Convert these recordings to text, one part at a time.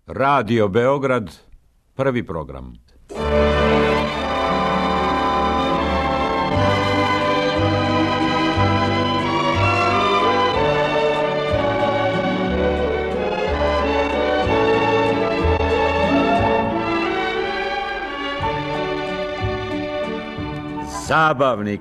Radio Beograd, prvi program. Zabavnik.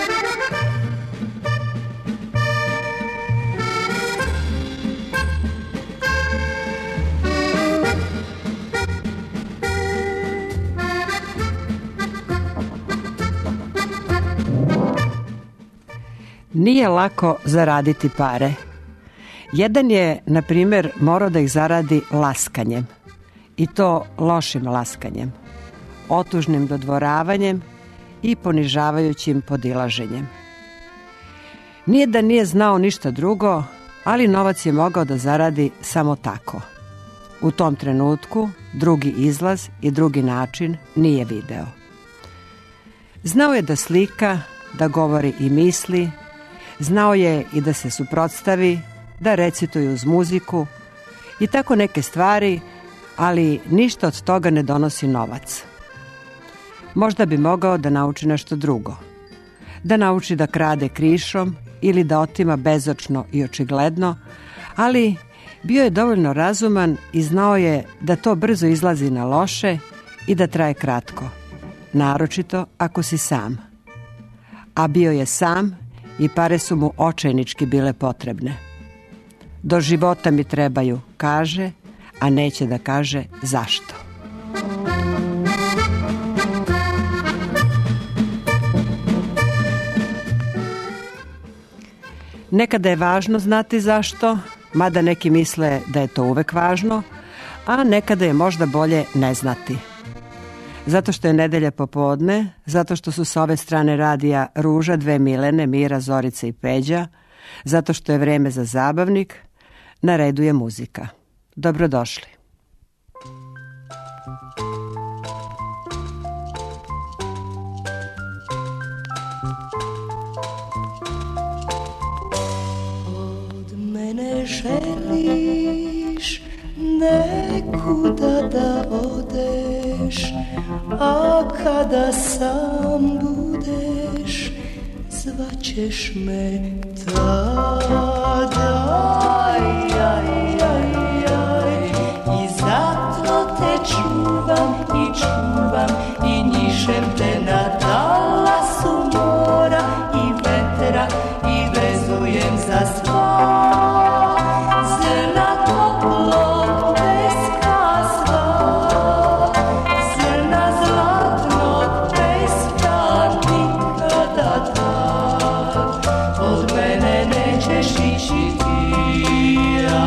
Nije lako zaraditi pare. Jedan je, na primjer, morao da ih zaradi laskanjem. I to lošim laskanjem, otužnim dodvoravanjem i ponižavajućim podilaženjem. Nije da nije znao ništa drugo, ali novac je mogao da zaradi samo tako. U tom trenutku drugi izlaz i drugi način nije video. Znao je da slika, da govori i misli, znao je i da se suprotstavi, da recituje uz muziku i tako neke stvari, ali ništa od toga ne donosi novac. Možda bi mogao da nauči nešto drugo. Da nauči da krade krišom ili da otima bezočno i očigledno, ali bio je dovoljno razuman i znao je da to brzo izlazi na loše i da traje kratko, naročito ako si sam. A bio je sam i pare su mu očajnički bile potrebne. Do života mi trebaju, kaže, a neće da kaže zašto. Nekada je važno znati zašto, mada neki misle da je to uvek važno, a nekada je možda bolje ne znati. Zato što je nedelja popodne, zato što su sa ove strane radija Ruža, dve Milene, Mira, Zorica i Peđa, zato što je vreme za zabavnik, na redu je muzika. Dobrodošli. Od mene želiš nekuda da odeš, a kada sam budeš, zvaćeš me tada. I zato te čuvam i njišem te na talasu mora i vetra i vezujem za sva. Od mene nećeš ići ti.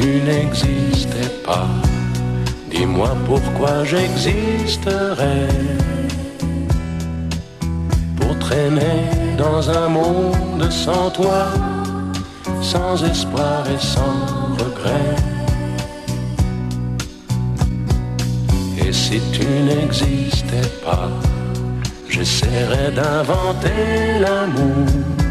tu n'existais pas, dis-moi pourquoi j'existerais. Pour traîner dans un monde sans toi, sans espoir et sans regret. Et si tu n'existais pas, j'essaierais d'inventer l'amour,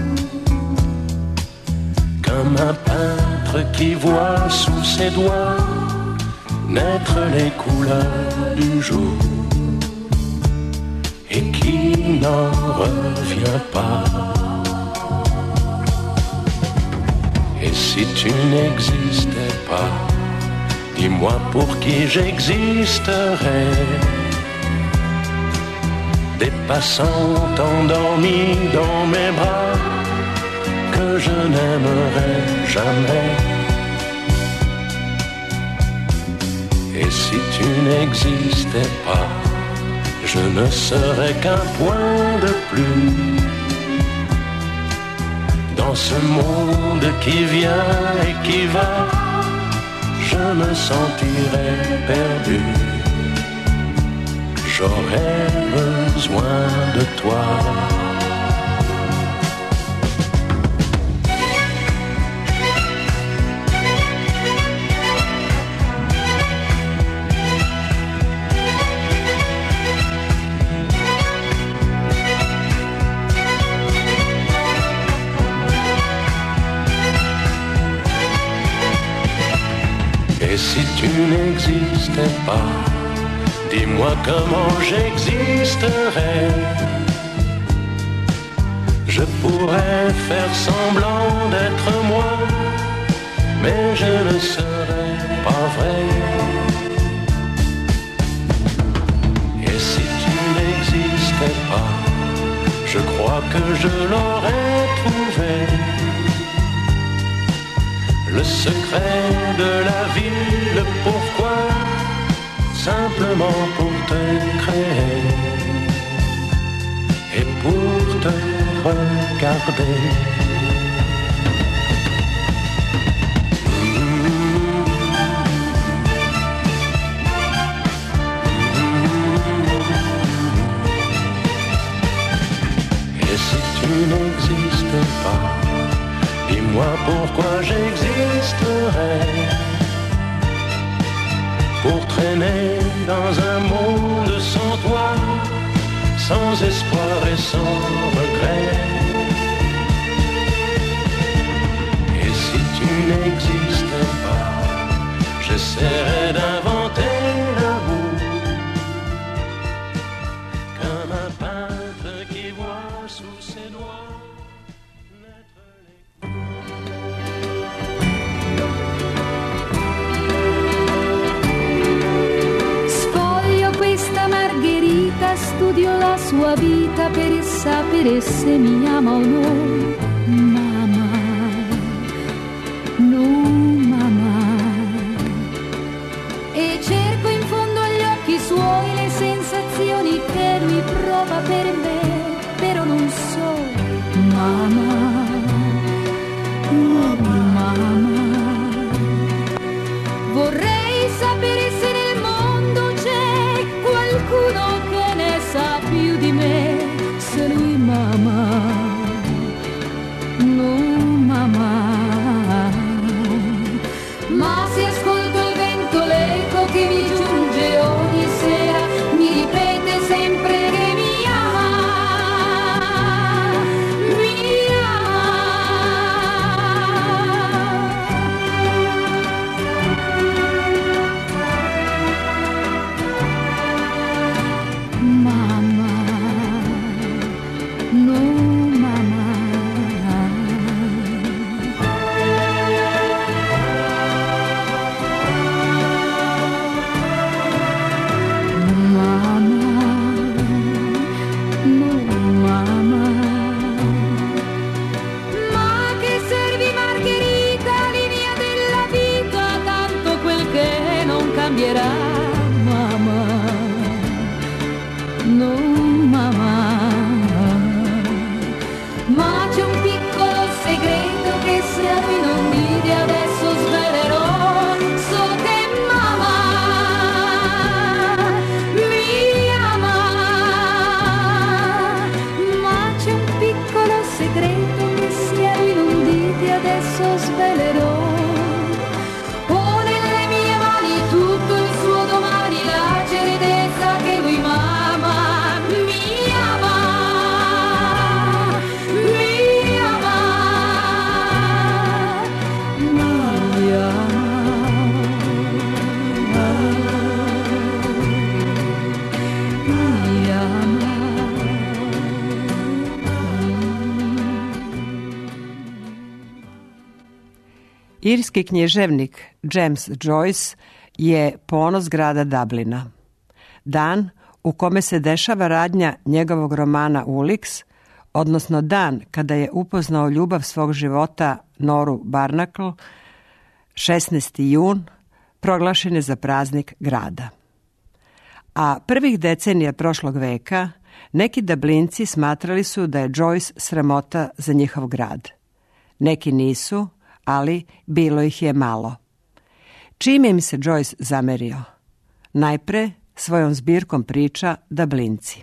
comme un peintre qui voit sous ses doigts naître les couleurs du jour et qui n'en revient pas. Et si tu n'existais pas, dis-moi pour qui j'existerais. Des passants endormis dans mes bras que je n'aimerais jamais. Et si tu n'existais pas, je ne serais qu'un point de plus dans ce monde qui vient et qui va. Je me sentirais perdu. J'aurais besoin de toi. Et si tu n'existais pas, dis-moi comment j'existerais. Je pourrais faire semblant d'être moi, mais je ne serais pas vrai. Et si tu n'existais pas, je crois que je l'aurais trouvé. Le secret de la vie, le pourquoi, simplement pour te créer et pour te regarder. Et si tu n'existais pas, dis-moi pourquoi j'existerais. Pour traîner dans un monde sans toi, sans espoir et sans regret. Et si tu n'existais pas, j'essaierais d'inventer l'amour, comme un peintre qui voit sous ses doigts naître les... Studio la sua vita per sapere se mi ama o no. Mamma, no mamma. E cerco in fondo agli occhi suoi le sensazioni che lui prova per me, però non so, mamma, no mamma. Vorrei sapere se nel mondo c'è qualcuno che ne sa più di me, se lui m'ama, no mamma. Ma se ascolto il vento, l'eco che mi giunge ogni sera, mi ripete sempre che mi ama, mi ama. Mamma, no mamma. cambierà, mamma, no mamma. Ma c'è un piccolo segreto che se a lui non vidi adesso svelerò. Irski književnik James Joyce je ponos grada Dublina. Dan u kome se dešava radnja njegovog romana Ulix, odnosno dan kada je upoznao ljubav svog života Noru Barnacle, 16. jun, proglašen je za praznik grada. A prvih decenija prošlog veka neki Dublinci smatrali su da je Joyce sramota za njihov grad. Neki nisu, ali bilo ih je malo. Čime im se Joyce zamerio? Najpre svojom zbirkom priča Dublinci.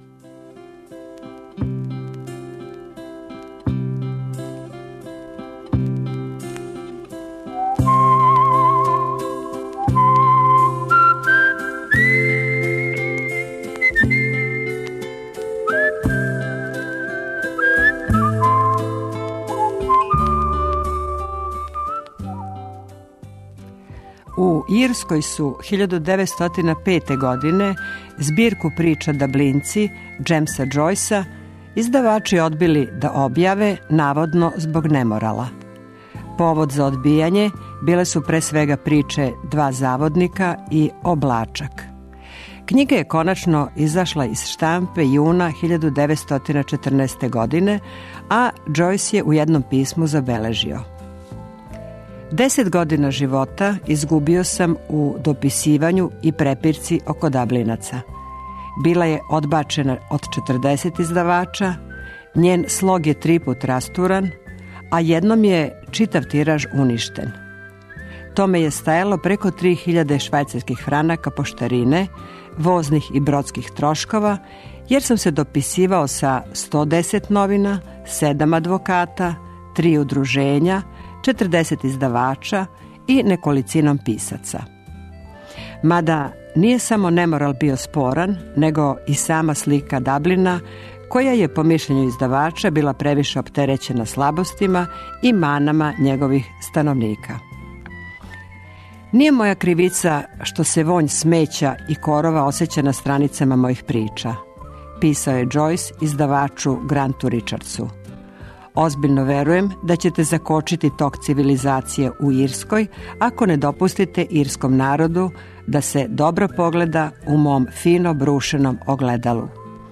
U Irskoj su 1905. godine zbirku priča Dublinci Jamesa Joycea izdavači odbili da objave, navodno zbog nemorala. Povod za odbijanje bile su pre svega priče Dva zavodnika i Oblačak. Knjiga je konačno izašla iz štampe juna 1914. godine, a Joyce je u jednom pismu zabeležio: 10 godina života izgubio sam u dopisivanju i prepirci oko Dublinaca. Bila je odbačena od 40 izdavača, njen slog je 3 put rasturan, a jednom je čitav tiraž uništen. Tome je stajalo preko 3000 švajcarskih franaka poštarine, voznih i brodskih troškova, jer sam se dopisivao sa 110 novina, 7 advokata, 3 udruženja, 40 izdavača i nekolicinom pisaca. Mada nije samo nemoral bio sporan, nego i sama slika Dublina, koja je po mišljenju izdavača bila previše opterećena slabostima i manama njegovih stanovnika. Nije moja krivica što se vonj smeća i korova osjeća na stranicama mojih priča, pisao je Joyce izdavaču Grantu Richardsu. Ozbiljno verujem da ćete zakočiti tok civilizacije u Irskoj ako ne dopustite irskom narodu da se dobro pogleda u mom fino brušenom ogledalu.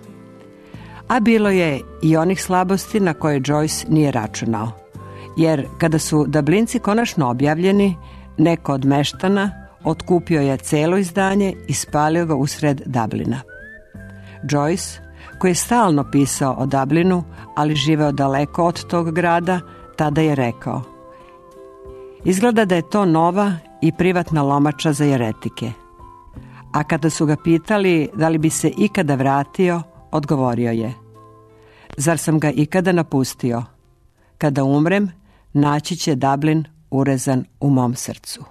A bilo je i onih slabosti na koje Joyce nije računao, jer kada su Dublinci konačno objavljeni, neko od meštana otkupio je celo izdanje i spalio ga usred Dublina. Joyce, koji je stalno pisao o Dublinu, ali živeo daleko od tog grada, tada je rekao: izgleda da je to nova i privatna lomača za jeretike. A kada su ga pitali da li bi se ikada vratio, odgovorio je: zar sam ga ikada napustio? Kada umrem, naći će Dublin urezan u mom srcu.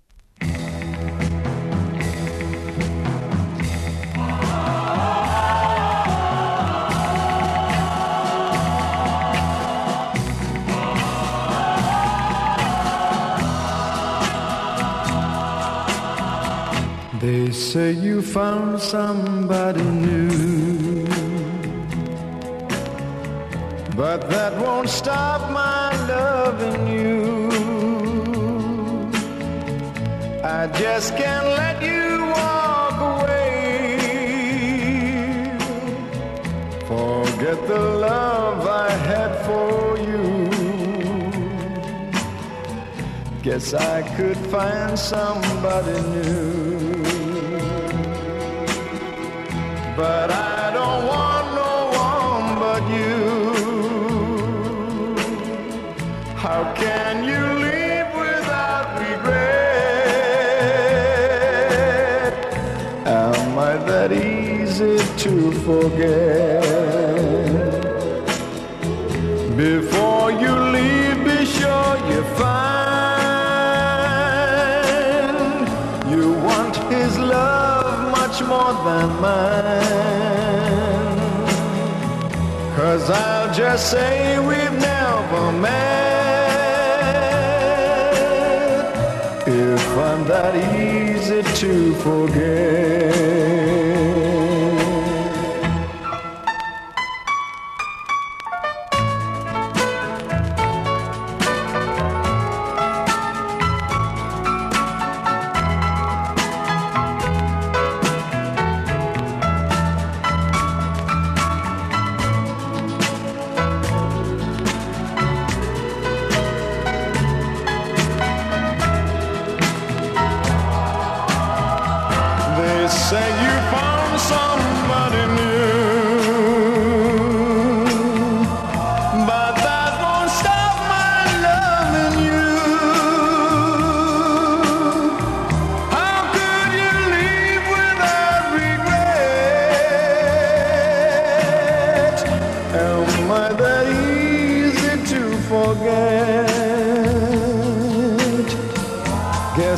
They say you found somebody new, but that won't stop my loving you. I just can't let you walk away. Forget the love I had for you. Guess I could find somebody new. But I don't want no one but you. How can you leave without regret? Am I that easy to forget? Before you leave, be sure you find you want his love much more than mine. 'Cause I'll just say we've never met if I'm that easy to forget.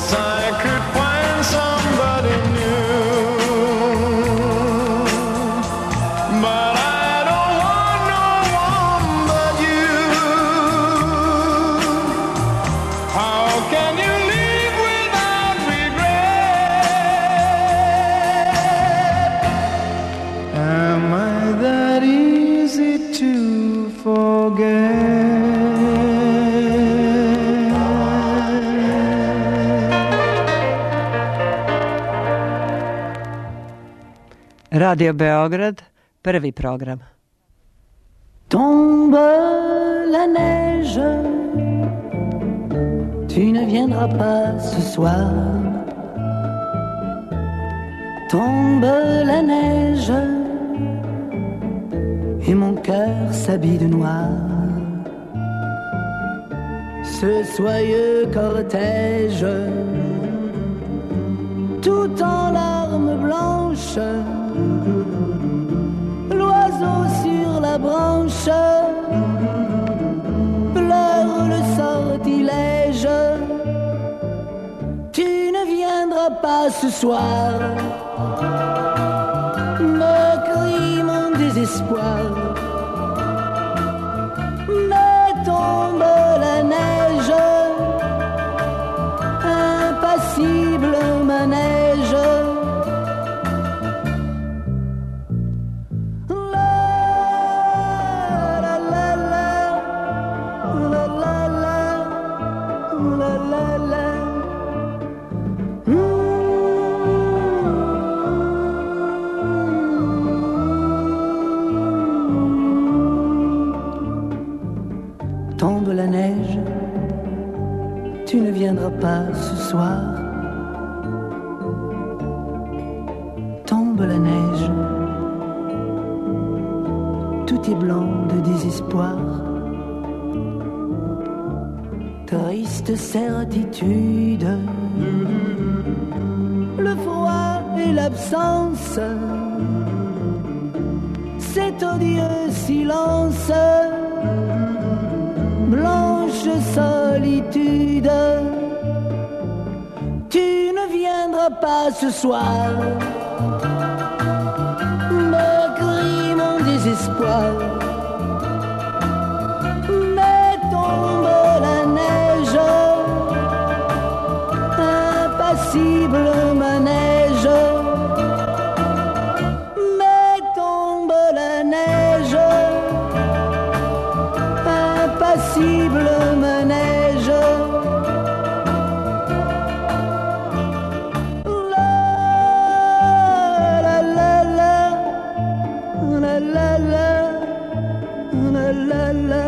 wish I could find somebody new. But I don't want no one but you. How can you leave without regret? Am I that easy to forget? Radio Beograd, prvi program. Tombe la neige, tu ne viendras pas ce soir. Tombe la neige, et mon cœur s'habille de noir. Ce soyeux cortège, tout en larmes blanches, l'oiseau sur la branche pleure le sortilège. Tu ne viendras pas ce soir, me crie mon désespoir. Mais tombe la neige, impassible manège. Tombe la neige, tu ne viendras pas ce soir. Tombe la neige, tout est blanc de désespoir. Triste certitude, le froid et l'absence, cet odieux silence, blanche solitude. Tu ne viendras pas ce soir, me crie mon désespoir. Mais tombe la neige, impassible manège. Mais tombe la neige, impassible manège. La la la la, la la la, la la la.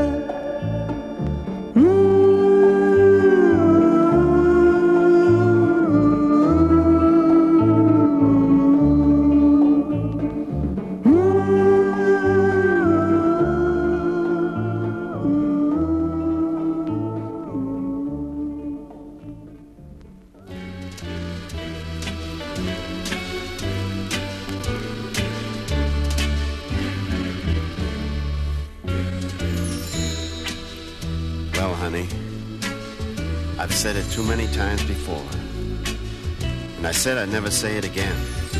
I've said it too many times before, and I said I'd never say it again.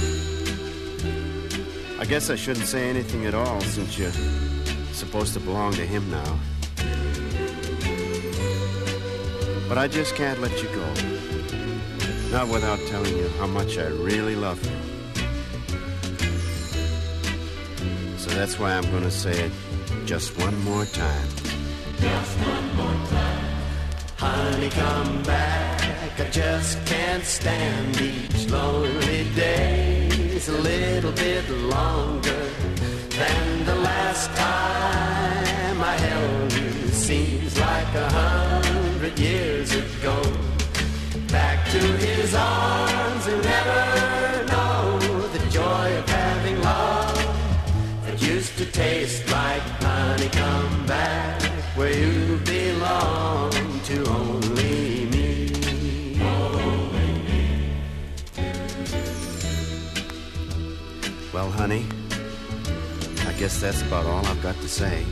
I guess I shouldn't say anything at all since you're supposed to belong to him now. But I just can't let you go, not without telling you how much I really love you. So that's why I'm gonna say it just one more time. Just one more time. Honey, come back, I just can't stand each lonely day. It's a little bit longer than the last time I held you. Seems like 100 years ago. Back to his arms and never know the joy of having love that used to taste like honey. Come back where you belong, to only me. Only me. Well, honey, I guess that's about all I've got to say.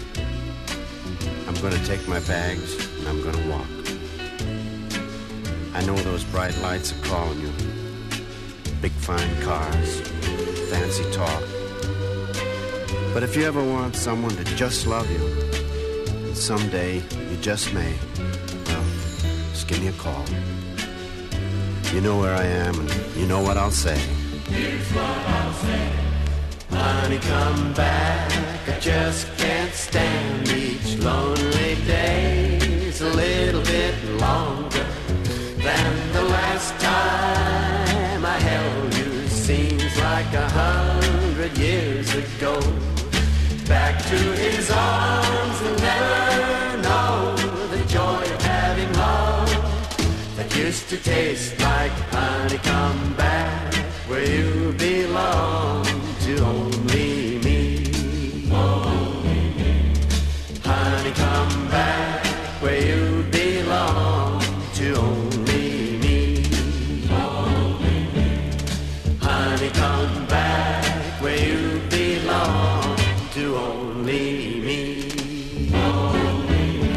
I'm gonna take my bags and I'm gonna walk. I know those bright lights are calling you. Big fine cars, fancy talk. But if you ever want someone to just love you, and someday you just may, well, just give me a call. You know where I am and you know what I'll say. Here's what I'll say. Honey, come back, I just can't stand each lonely day's a little bit longer than the last time I held you. Seems like 100 years ago. Back to his arms and never know the joy of having love that used to taste like honey. Come back where you belong to only me. Only me. Honey, come back where you belong to only me. Only me. Honey, come back where you belong to only me. Only me.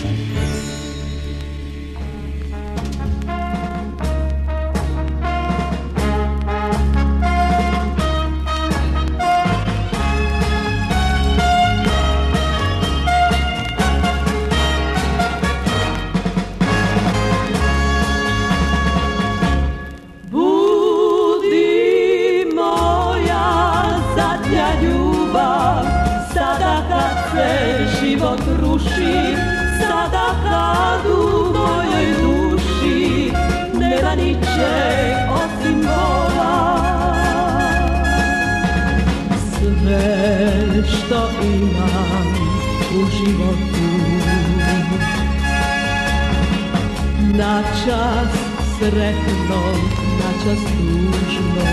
Život ruši, sada kad u mojoj duši nema ničeg osim bola. Sve što imam u životu, načas sretno, načas tužno,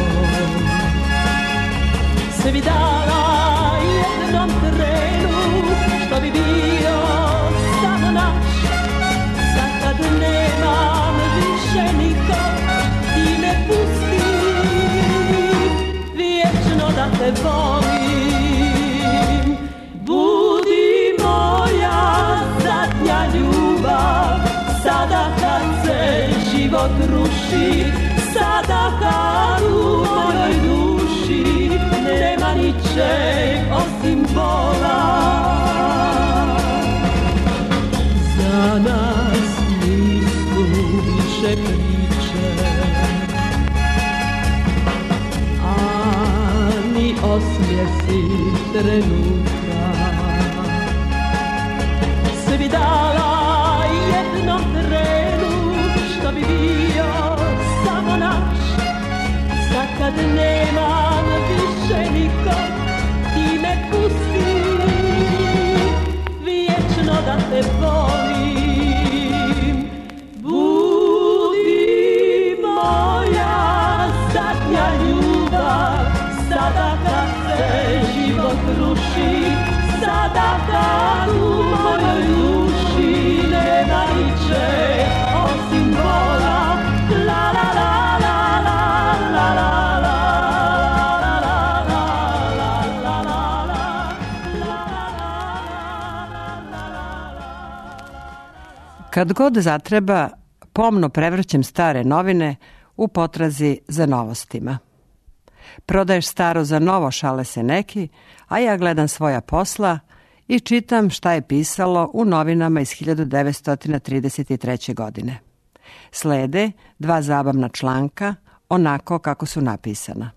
sve bi dala jednom trenu, što bi bio samo naš. Sad kad nemam više nikog, ti me pusti vječno da te volim. Budi moja zadnja ljubav, sada kad se život ruši, sada kad u mojoj duši nema ničeg osim bola. Za nas nisu više priče, ani osmijesi trenutka. Sve bi dala jednom trenu, što bi bio samo naš. Sad kad nemam više nikog, ti me pusti vječno da te volim. Budi moja zadnja ljubav, sada kad se život ruši, sada kad u mojoj duši nema ničeg osim bola. La la la la la la la. Kad god zatreba, pomno prevrćem stare novine u potrazi za novostima. Prodaješ staro za novo, šale se neki, a ja gledam svoja posla i čitam šta je pisalo u novinama iz 1933. godine. Slede 2 zabavna članka, onako kako su napisana.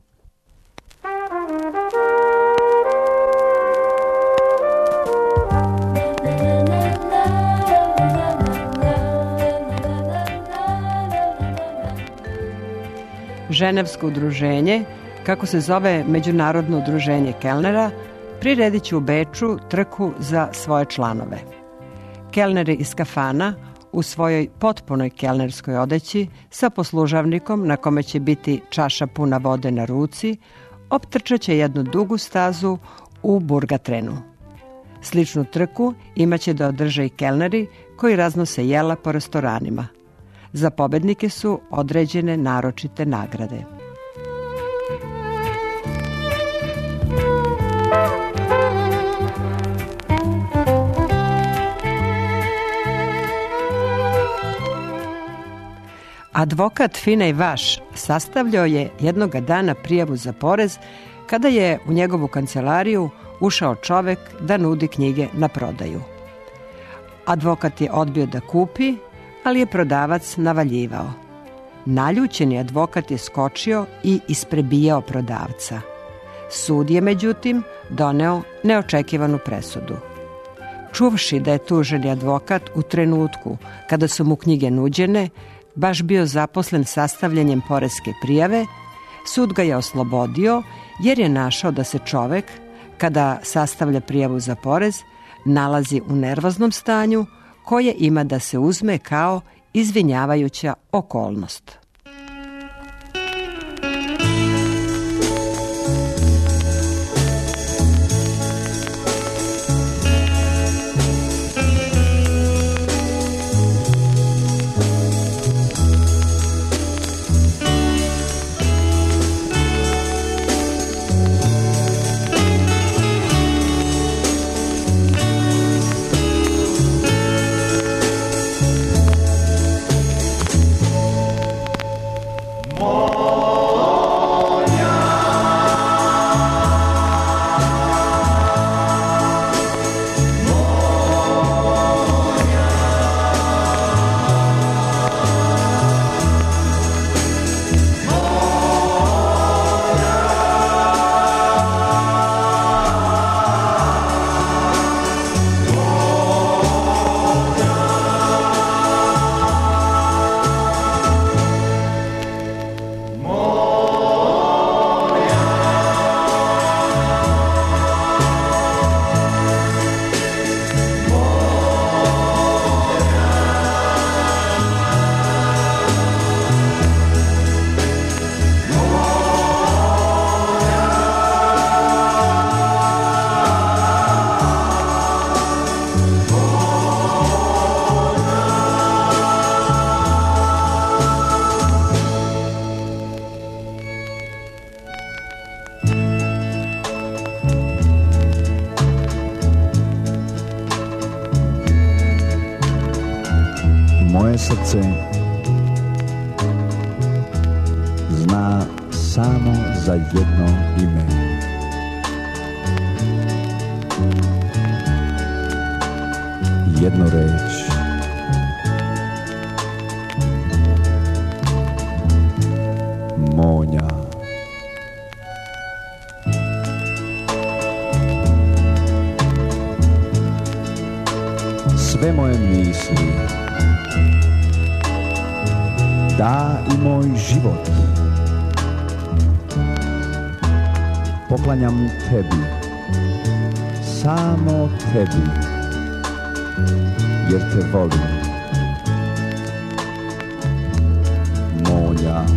Ženevsko udruženje, kako se zove Međunarodno udruženje kelnera, priredit će u Beču trku za svoje članove. Kelneri iz kafana u svojoj potpunoj kelnerskoj odeći sa poslužavnikom na kome će biti čaša puna vode na ruci, optrčat će jednu dugu stazu u Burgatrenu. Sličnu trku imaće da održe i kelneri koji raznose jela po restoranima. Za pobednike su određene naročite nagrade. Advokat Finej Vaš sastavljao je jednoga dana prijavu za porez kada je u njegovu kancelariju ušao čovek da nudi knjige na prodaju. Advokat je odbio da kupi, ali je prodavac navaljivao. Naljućeni advokat je skočio i isprebijao prodavca. Sud je, međutim, doneo neočekivanu presudu. Čuvši da je tuženi advokat u trenutku kada su mu knjige nuđene, baš bio zaposlen sastavljanjem poreske prijave, sud ga je oslobodio jer je našao da se čovek, kada sastavlja prijavu za porez, nalazi u nervoznom stanju koje ima da se uzme kao izvinjavajuća okolnost. Moje srce zna samo za jedno ime. Jednu reč. Monja. Sve moje misli, da i moj život poklanjam tebi, samo tebi, jer te volim, Monja.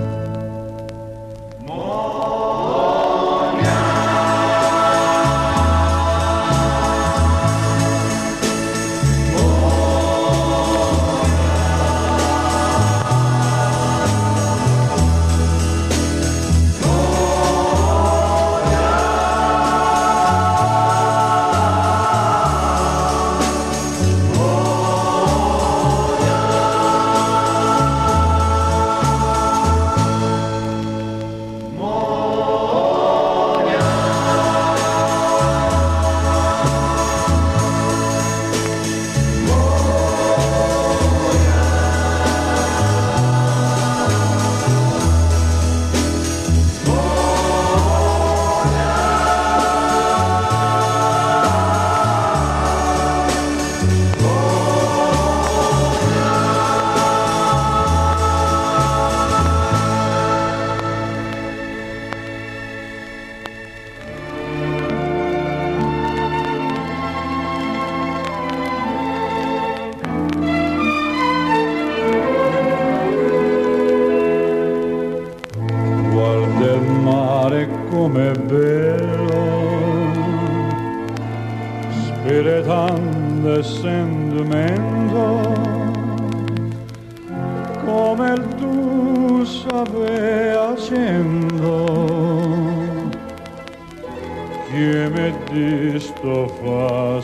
Com'è bello, spiritando e sentimento, come il tu sape accendo, che mi disto fa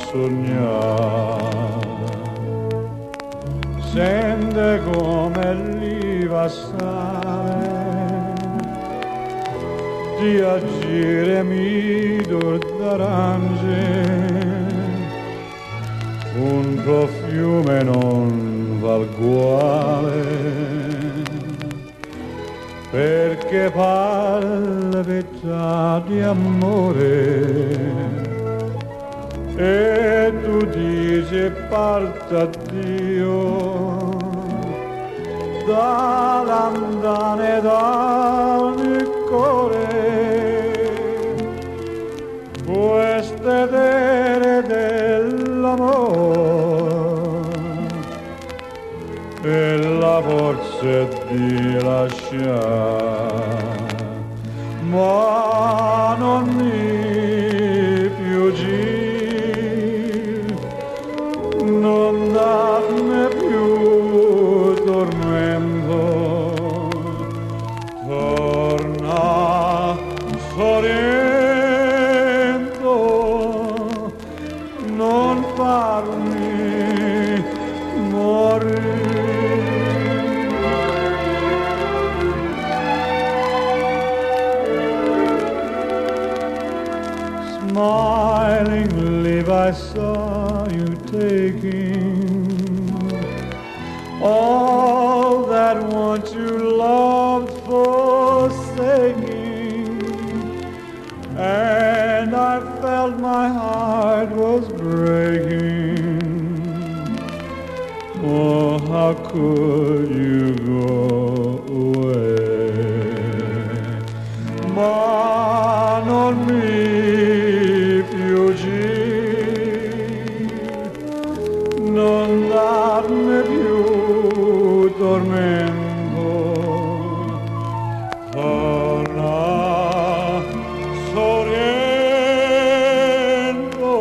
sognare, sente come il rivassare, di agire midor d'arance, un profume non val guale, perché palpita di amore. E tu dici parta Dio dall'andane dal mio cuore, queste dere dell'amore e la forza di lasciare, ma non mi più giri. Non darmi più tormento, torna sorrento, non farmi morire. Smilingly I saw you taking all that once you loved forsaking, and I felt my heart was breaking. Oh, how could you go away? Ma non mi più non darmi più tormento, torna sorrento,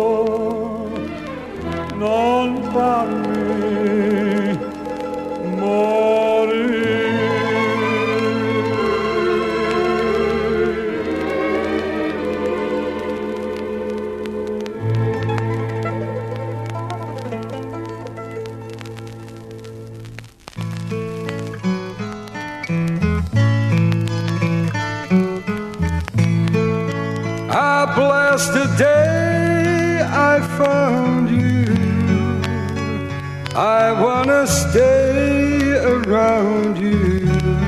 non farmi morire. Blessed the day I found you. I wanna stay around you,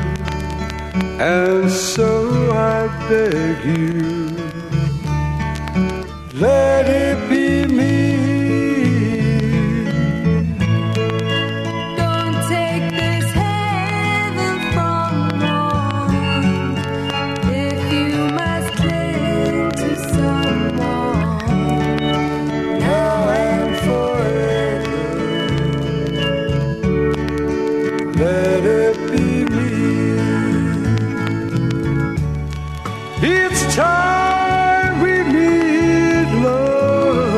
and so I beg you, let it be me. Time we meet love.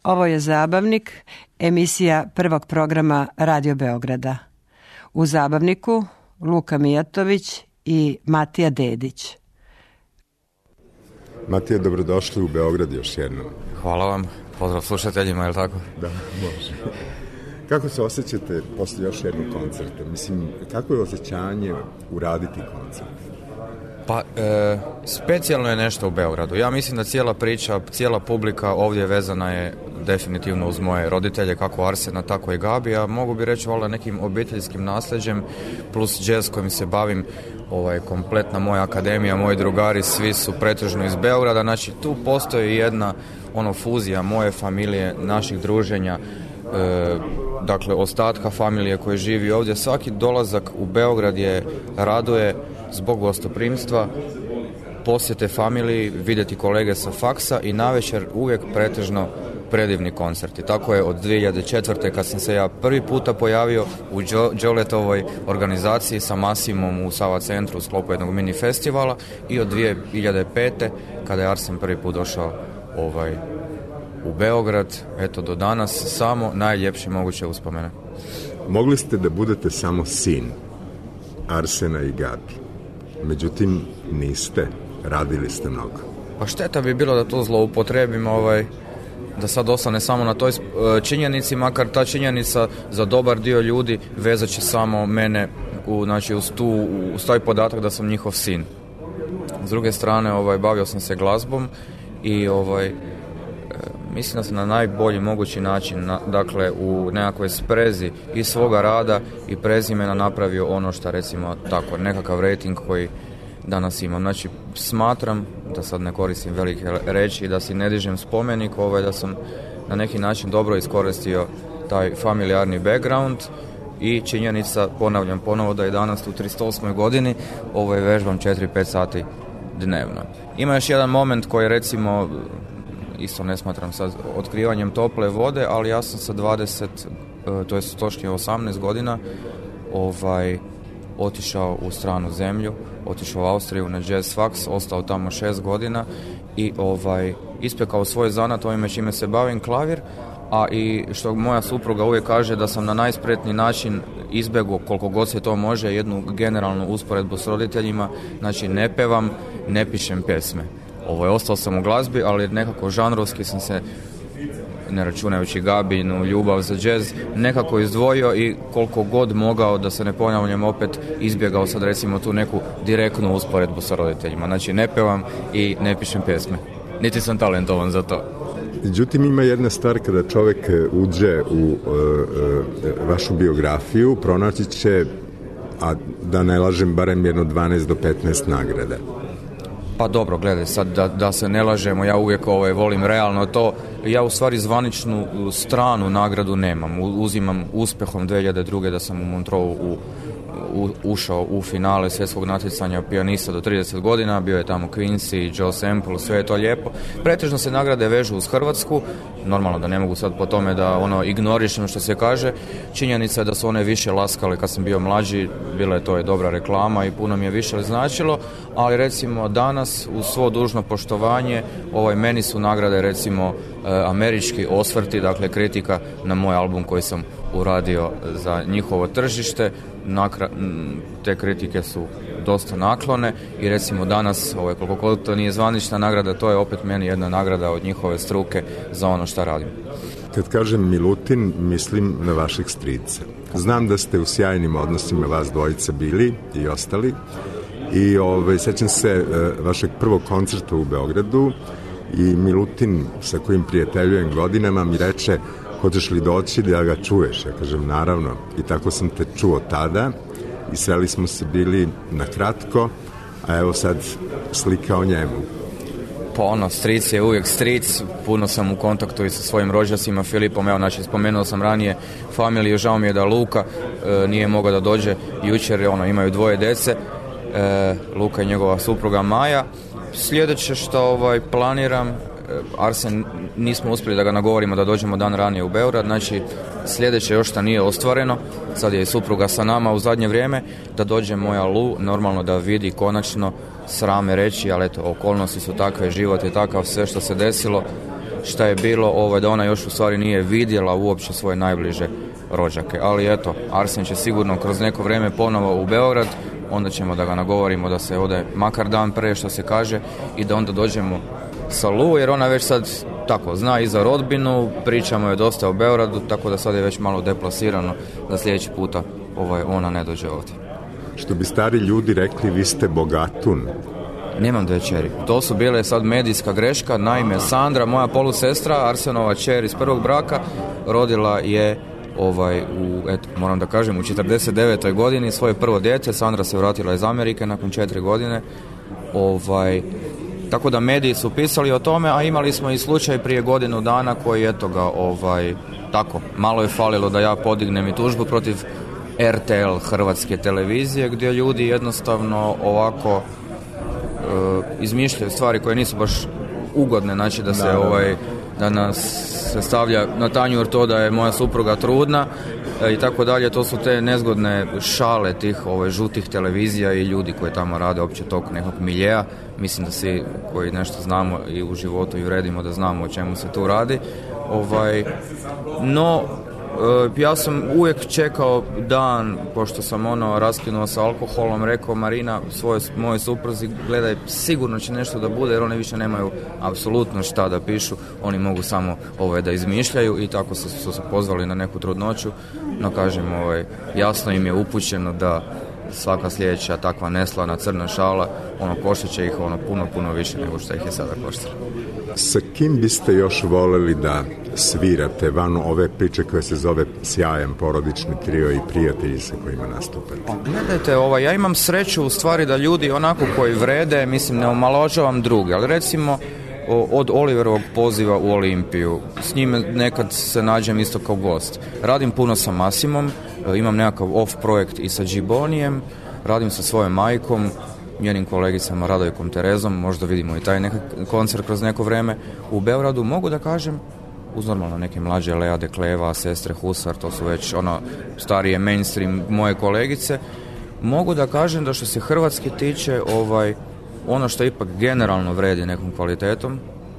Ovo je Zabavnik, emisija prvog programa Radio Beograda. U Zabavniku Luka Mijatović i Matija Dedić. Matija, dobrodošli u Beograd još jednom. Hvala vam, pozdrav slušateljima, je li tako? Da, može. Kako se osjećate posle još jednog koncerta? Mislim, kako je osjećanje uraditi koncert? Pa, specijalno je nešto u Beogradu. Ja mislim da cijela priča, cijela publika ovdje vezana je definitivno uz moje roditelje, kako Arsena, tako i Gabi, a mogu bi reći valjda nekim obiteljskim nasljeđem, plus jazz kojim se bavim, kompletna moja akademija, moji drugari, svi su pretežno iz Beograda, znači tu postoji jedna fuzija moje familije, naših druženja, dakle ostatka familije koji živi ovdje. Svaki dolazak u Beograd je raduje zbog gostoprimstva, posjete familiji, vidjeti kolege sa faksa i navečer uvijek pretežno predivni koncerti. Tako je od 2004. kad sam se ja prvi puta pojavio u Đoletovoj organizaciji sa Masimom u Sava centru u sklopu jednog mini festivala i od 2005. kada je Arsen prvi put došao u Beograd, eto do danas samo najljepše moguće uspomene. Mogli ste da budete samo sin Arsena i Gabi, međutim niste, radili ste mnogo. Pa šteta bi bilo da to zloupotrebim, da sad ostane samo na toj činjenici, makar ta činjenica za dobar dio ljudi vezat će samo mene uz taj podatak da sam njihov sin. S druge strane, bavio sam se glazbom i mislim da sam na najbolji mogući način, dakle u nekakvoj sprezi i svoga rada i prezimena napravio ono što recimo tako, nekakav rating koji danas imam. Znači smatram, da sad ne koristim velike reći, da si ne dižem spomenik, da sam na neki način dobro iskoristio taj familijarni background i činjenica, ponavljam ponovo, da je danas u 38. godini vežbam 4-5 sati dnevno. Ima još jedan moment koji recimo isto ne smatram sad otkrivanjem tople vode, ali ja sam sa 20, to je točnije 18 godina otišao u stranu zemlju, otišao u Austriju na jazz faks, ostao tamo 6 godina i ispekao svoj zanat ovime čime se bavim, klavir, a i što moja supruga uvijek kaže da sam na najspretniji način izbjegao koliko god se to može jednu generalnu usporedbu s roditeljima, znači ne pevam, ne pišem pjesme. Ostao sam u glazbi, ali nekako žanrovski sam se, ne računajući Gabinu ljubav za džez, nekako izdvojio i koliko god mogao, da se ne ponavljam opet, izbjegao sad recimo tu neku direktnu usporedbu sa roditeljima. Znači ne pevam i ne pišem pjesme. Niti sam talentovan za to. Međutim, ima jedna stvar, kada čovjek uđe u vašu biografiju, pronaći će, a da ne lažem, barem jedno 12 do 15 nagrada. Pa dobro, gledaj, sad da se ne lažemo, ja uvijek volim realno to. Ja u stvari zvaničnu stranu nagradu nemam. Uzimam uspjehom 2002. da sam u Montreux ušao u finale svjetskog natjecanja pijanista do 30 godina, bio je tamo Quincy, Joe Sample, sve je to lijepo. Pretežno se nagrade vežu uz Hrvatsku, normalno da ne mogu sad po tome da ignorišem što se kaže. Činjenica je da su one više laskale kad sam bio mlađi, bila je to dobra reklama i puno mi je više značilo, ali recimo danas uz svo dužno poštovanje meni su nagrade recimo američki osvrti, dakle kritika na moj album koji sam uradio za njihovo tržište. Te kritike su dosta naklone i recimo danas, koliko god to nije zvanična nagrada, to je opet meni jedna nagrada od njihove struke za ono što radim. Kad kažem Milutin, mislim na vašeg strica. Znam da ste u sjajnim odnosima vas dvojica bili i ostali i sjećam se vašeg prvog koncerta u Beogradu i Milutin, sa kojim prijateljujem godinama, mi reče: hoćeš li doći da ga čuješ? Ja kažem naravno, i tako sam te čuo tada i sreli smo se bili na kratko, a evo sad slika o njemu. Pa stric je uvijek stric, puno sam u kontaktu i sa svojim rođacima, Filipom, evo znači spomenuo sam ranije familiju, žao mi je da Luka nije mogao da dođe jučer, imaju 2 djece, Luka i njegova supruga Maja. Sljedeće što planiram, Arsen nismo uspjeli da ga nagovorimo da dođemo dan ranije u Beograd, znači sljedeće još što nije ostvareno, sad je i supruga sa nama u zadnje vrijeme, da dođe moja Lu, normalno da vidi konačno, srame reći, ali eto, okolnosti su takve, život je takav, sve što se desilo, šta je bilo, da ona još u stvari nije vidjela uopće svoje najbliže rođake. Ali eto, Arsen će sigurno kroz neko vrijeme ponovo u Beograd, onda ćemo da ga nagovorimo da se ode makar dan pre, što se kaže, i da onda dođemo sa Lu, jer ona već sad tako zna i za rodbinu, pričamo je dosta o Beogradu, tako da sad je već malo deplasirano da sljedeći puta ona ne dođe ovdje. Što bi stari ljudi rekli, vi ste bogatun. Nemam dve čeri. To su bile sad medijska greška. Naime, Sandra, moja polusestra, Arsenova čer iz prvog braka, rodila je moram da kažem, u 49. godini svoje prvo dijete. Sandra se vratila iz Amerike nakon 4 godine. Tako da mediji su pisali o tome, a imali smo i slučaj prije godinu dana koji tako, malo je falilo da ja podignem i tužbu protiv RTL Hrvatske televizije, gdje ljudi jednostavno ovako izmišljaju stvari koje nisu baš ugodne, znači da se da nas se stavlja na tanjur to da je moja supruga trudna i tako dalje. To su te nezgodne šale tih žutih televizija i ljudi koji tamo rade opće tog nekog miljeja. Mislim da svi koji nešto znamo i u životu i uredimo da znamo o čemu se tu radi. No, ja sam uvijek čekao dan, pošto sam raskinuo sa alkoholom, rekao Marina moje supruzi, gledaj, sigurno će nešto da bude, jer oni više nemaju apsolutno šta da pišu, oni mogu samo da izmišljaju, i tako su se pozvali na neku trudnoću. No kažem, jasno im je upućeno da svaka sljedeća takva neslana crna šala koštat će ih puno više nego što ih je sada koštalo. Sa kim biste još voleli da svirate van ove priče koje se zove sjajan porodični trio i prijatelji sa kojima nastupate? Gledajte, ja imam sreću u stvari da ljudi onako koji vrede, mislim, ne omalovažavam druge, ali recimo od Oliverovog poziva u Olimpiju, s njime nekad se nađem isto kao gost. Radim puno sa Masimom, imam nekakav off projekt i sa Džibonijem, radim sa svojom majkom, njenim kolegicama Radojkom Terezom, možda vidimo i taj koncert kroz neko vrijeme u Beogradu. Mogu da kažem, uz normalno neke mlađe Lea de Kleva, sestre Husar, to su već starije mainstream moje kolegice, mogu da kažem da što se Hrvatske tiče, ono što ipak generalno vredi nekom kvalitetom,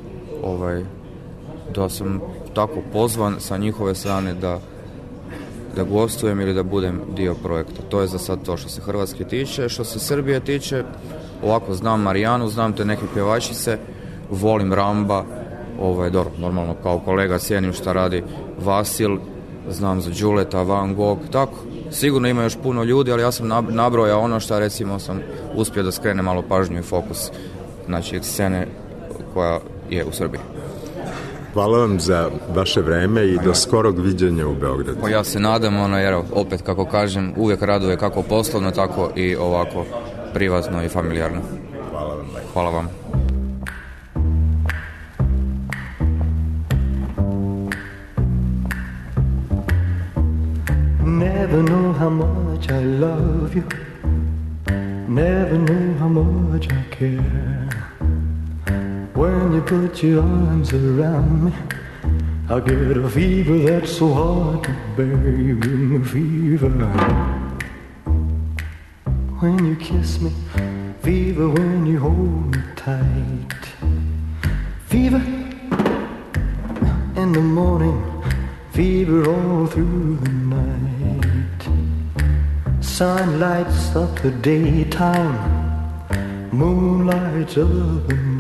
da sam tako pozvan sa njihove strane da gostujem ili da budem dio projekta. To je za sad to što se Hrvatske tiče. Što se Srbije tiče, ovako znam Marijanu, znam te neke pjevačice, volim Ramba, dobro, normalno kao kolega cijenim šta radi Vasil, znam za Đuleta, Van Gogh, tako. Sigurno ima još puno ljudi, ali ja sam nabrojao ono što recimo sam uspio da skrene malo pažnju i fokus, znači scene koja je u Srbiji. Hvala vam za vaše vreme i do skorog viđenja u Beogradu. Ja se nadam, jer opet kako kažem, uvijek raduje kako poslovno, tako i ovako privatno i familijarno. Hvala vam. Hvala vam. Never know how much I love you. Never know how much I care. When you put your arms around me, I get a fever that's so hard to bear. You give me fever when you kiss me, fever when you hold me tight, fever in the morning, fever all through the night. Sun lights up the daytime, moon lights up the night.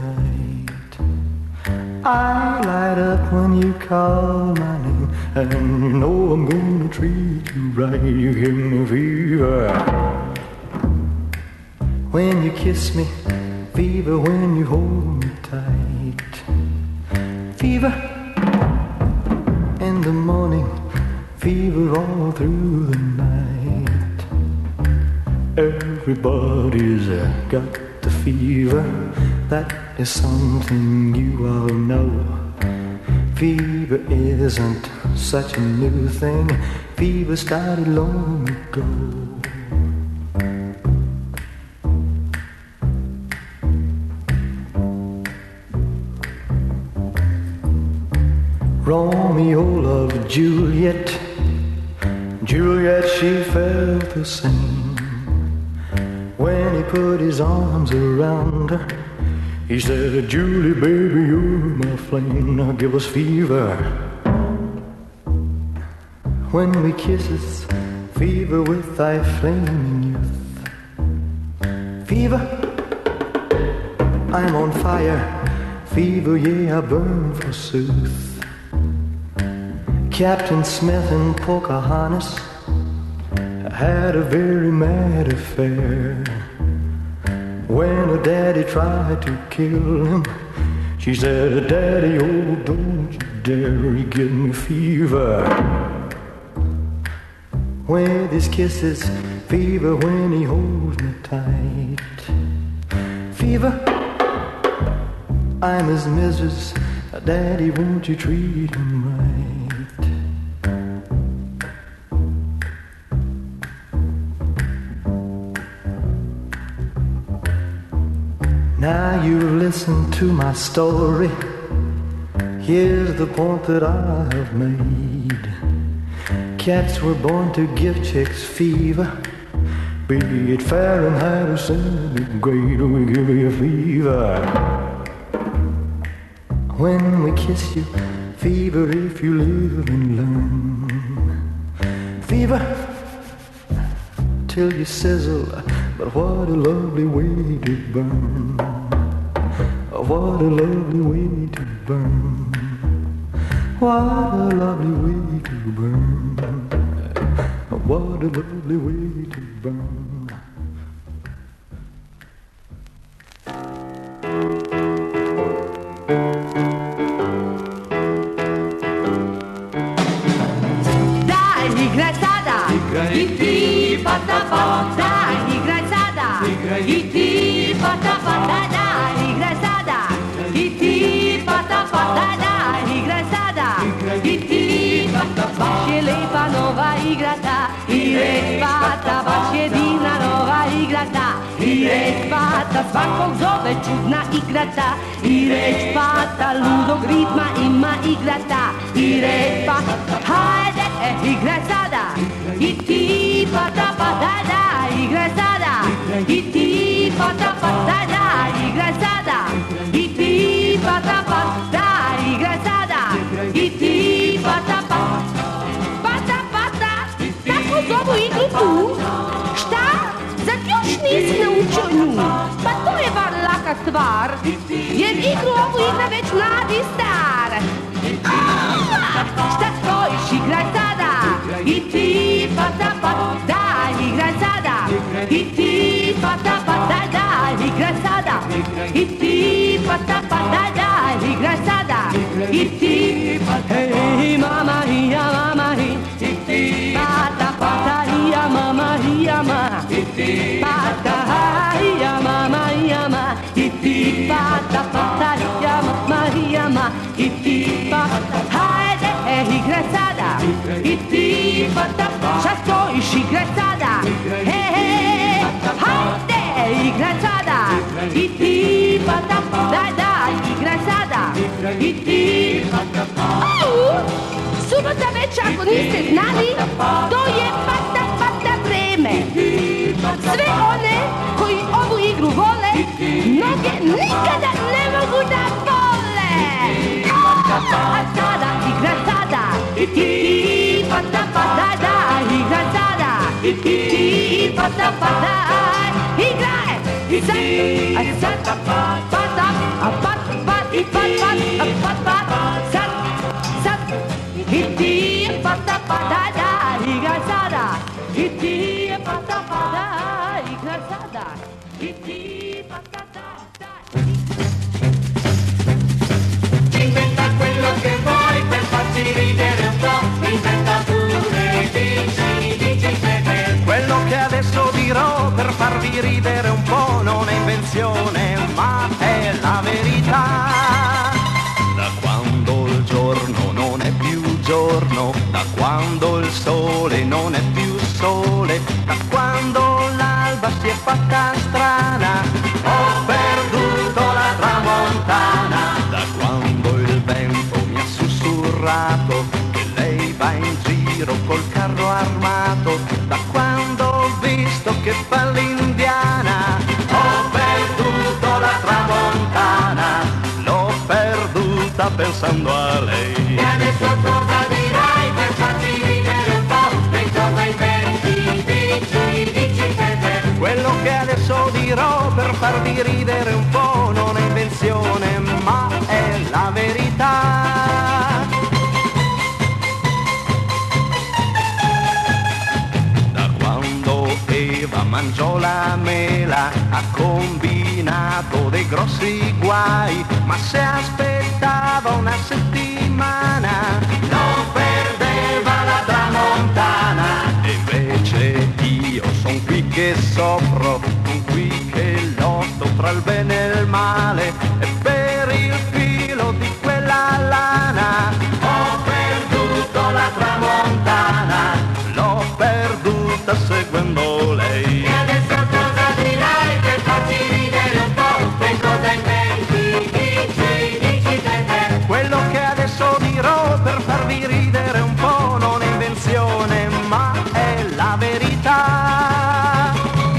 I light up when you call my name, and you know I'm gonna treat you right. You give me fever when you kiss me, fever when you hold me tight, fever in the morning, fever all through the night. Everybody's got the fever, that is something you all know. Fever isn't such a new thing, fever started long ago. Romeo loved Juliet, Juliet she felt the same. When he put his arms around her, He said, Julie, baby, you're my flame, now give us fever. When we kisses, fever with thy flaming youth. Fever, I'm on fire. Fever, yeah, I burn forsooth. Captain Smith and Pocahontas had a very mad affair. When her daddy tried to kill him, she said, Daddy, oh, don't you dare give me fever. With his kisses, fever when he holds me tight. Fever, I'm his missus. Daddy, won't you treat him right? Now you listen to my story. Here's the point that I have made. Cats were born to give chicks fever. Be it Fahrenheit or centigrade, we give you fever. When we kiss you, fever if you live and learn. Fever till you sizzle, but what a lovely way to burn. What a lovely way to burn. What a lovely way to burn. What a lovely way to burn. Dai, igrasada, iti patapa. Dai, igrasada, iti patapa. Dai, igrasada, iti patapa. Dai, igrasada, iti patapa. Bacie lepa nova igrata, ire pata, bacie dina nova igrata, ire pata, svakog zove čudna igrata, ire pata, ludog ritma ima igrata, ire pata, hajde, igra sada, i ti pata pata da, igra sada, i ti pata pata da, igra sada, i ti pata pata da, igra sada, i ti pata pata. Tako zovu igru tu? Šta? Zar još nisi naučio nju? Pa to je bar laka stvar, jer igru ovu igra već mladi star. Šta stojiš, igraj sada, i ti pata pata, daj, igraj sada, i ti pata pata, daj, igraj sada, i ti pata pata, daj, igraj sada, i ti pata. Hej, mama, hija, mama, hija, pata pata, hija, mama, hija, ma, pata, hija, mama, hija, ma, i ti pata pata, hija, mama, hija, ma, i ti pata. Hajde, igraj sada, i ti pata, šta stojiš, igraj sada, hajde, igraj sada, i ti pata, daj, daj, igraj sada, i ti pata. Subota već, ako niste znali, to je pata pata vreme. Sve one koji ovu igru vole, noge nikada ne mogu da vole. A sada, igra sada, i ti pata pata, daj, igra sada, i ti pata pata, igraj, i sad, pata, a pat, pat, i pat, pat, a pat, pat, sad, i ti pata pata, daj, igraj sada, i ti pata pata, igraj sada, i ti pata pata. Inventa quello che vuoi per farci ridere un po', inventa pure, dici bene. Quello che adesso dirò per farvi ridere un po' non è invenzione, ma è la verità. Da quando il giorno non è più giorno, da quando il sole non è più sole, da quando l'alba si è fatta strana, ho perduto la tramontana. Da quando il vento mi ha sussurrato che lei va in giro col carro armato, da quando ho visto che fa l'indiana, ho perduto la tramontana. adesso dirò per farvi ridere un po' non è invenzione ma è la verità. Da quando Eva mangiò la mela ha combinato dei grossi guai, ma se aspettava una settimana non perdeva la tramontana. E invece io son qui che soffro, son qui che lotto tra il bene e il male, e per il filo di quella lana ho perduto la tramontana, l'ho perduta seguendo lei. E adesso cosa dirai per farci ridere un po'? Che cosa inventi? Dici te. Quello che adesso dirò per farvi ridere un po' non è invenzione ma è la verità.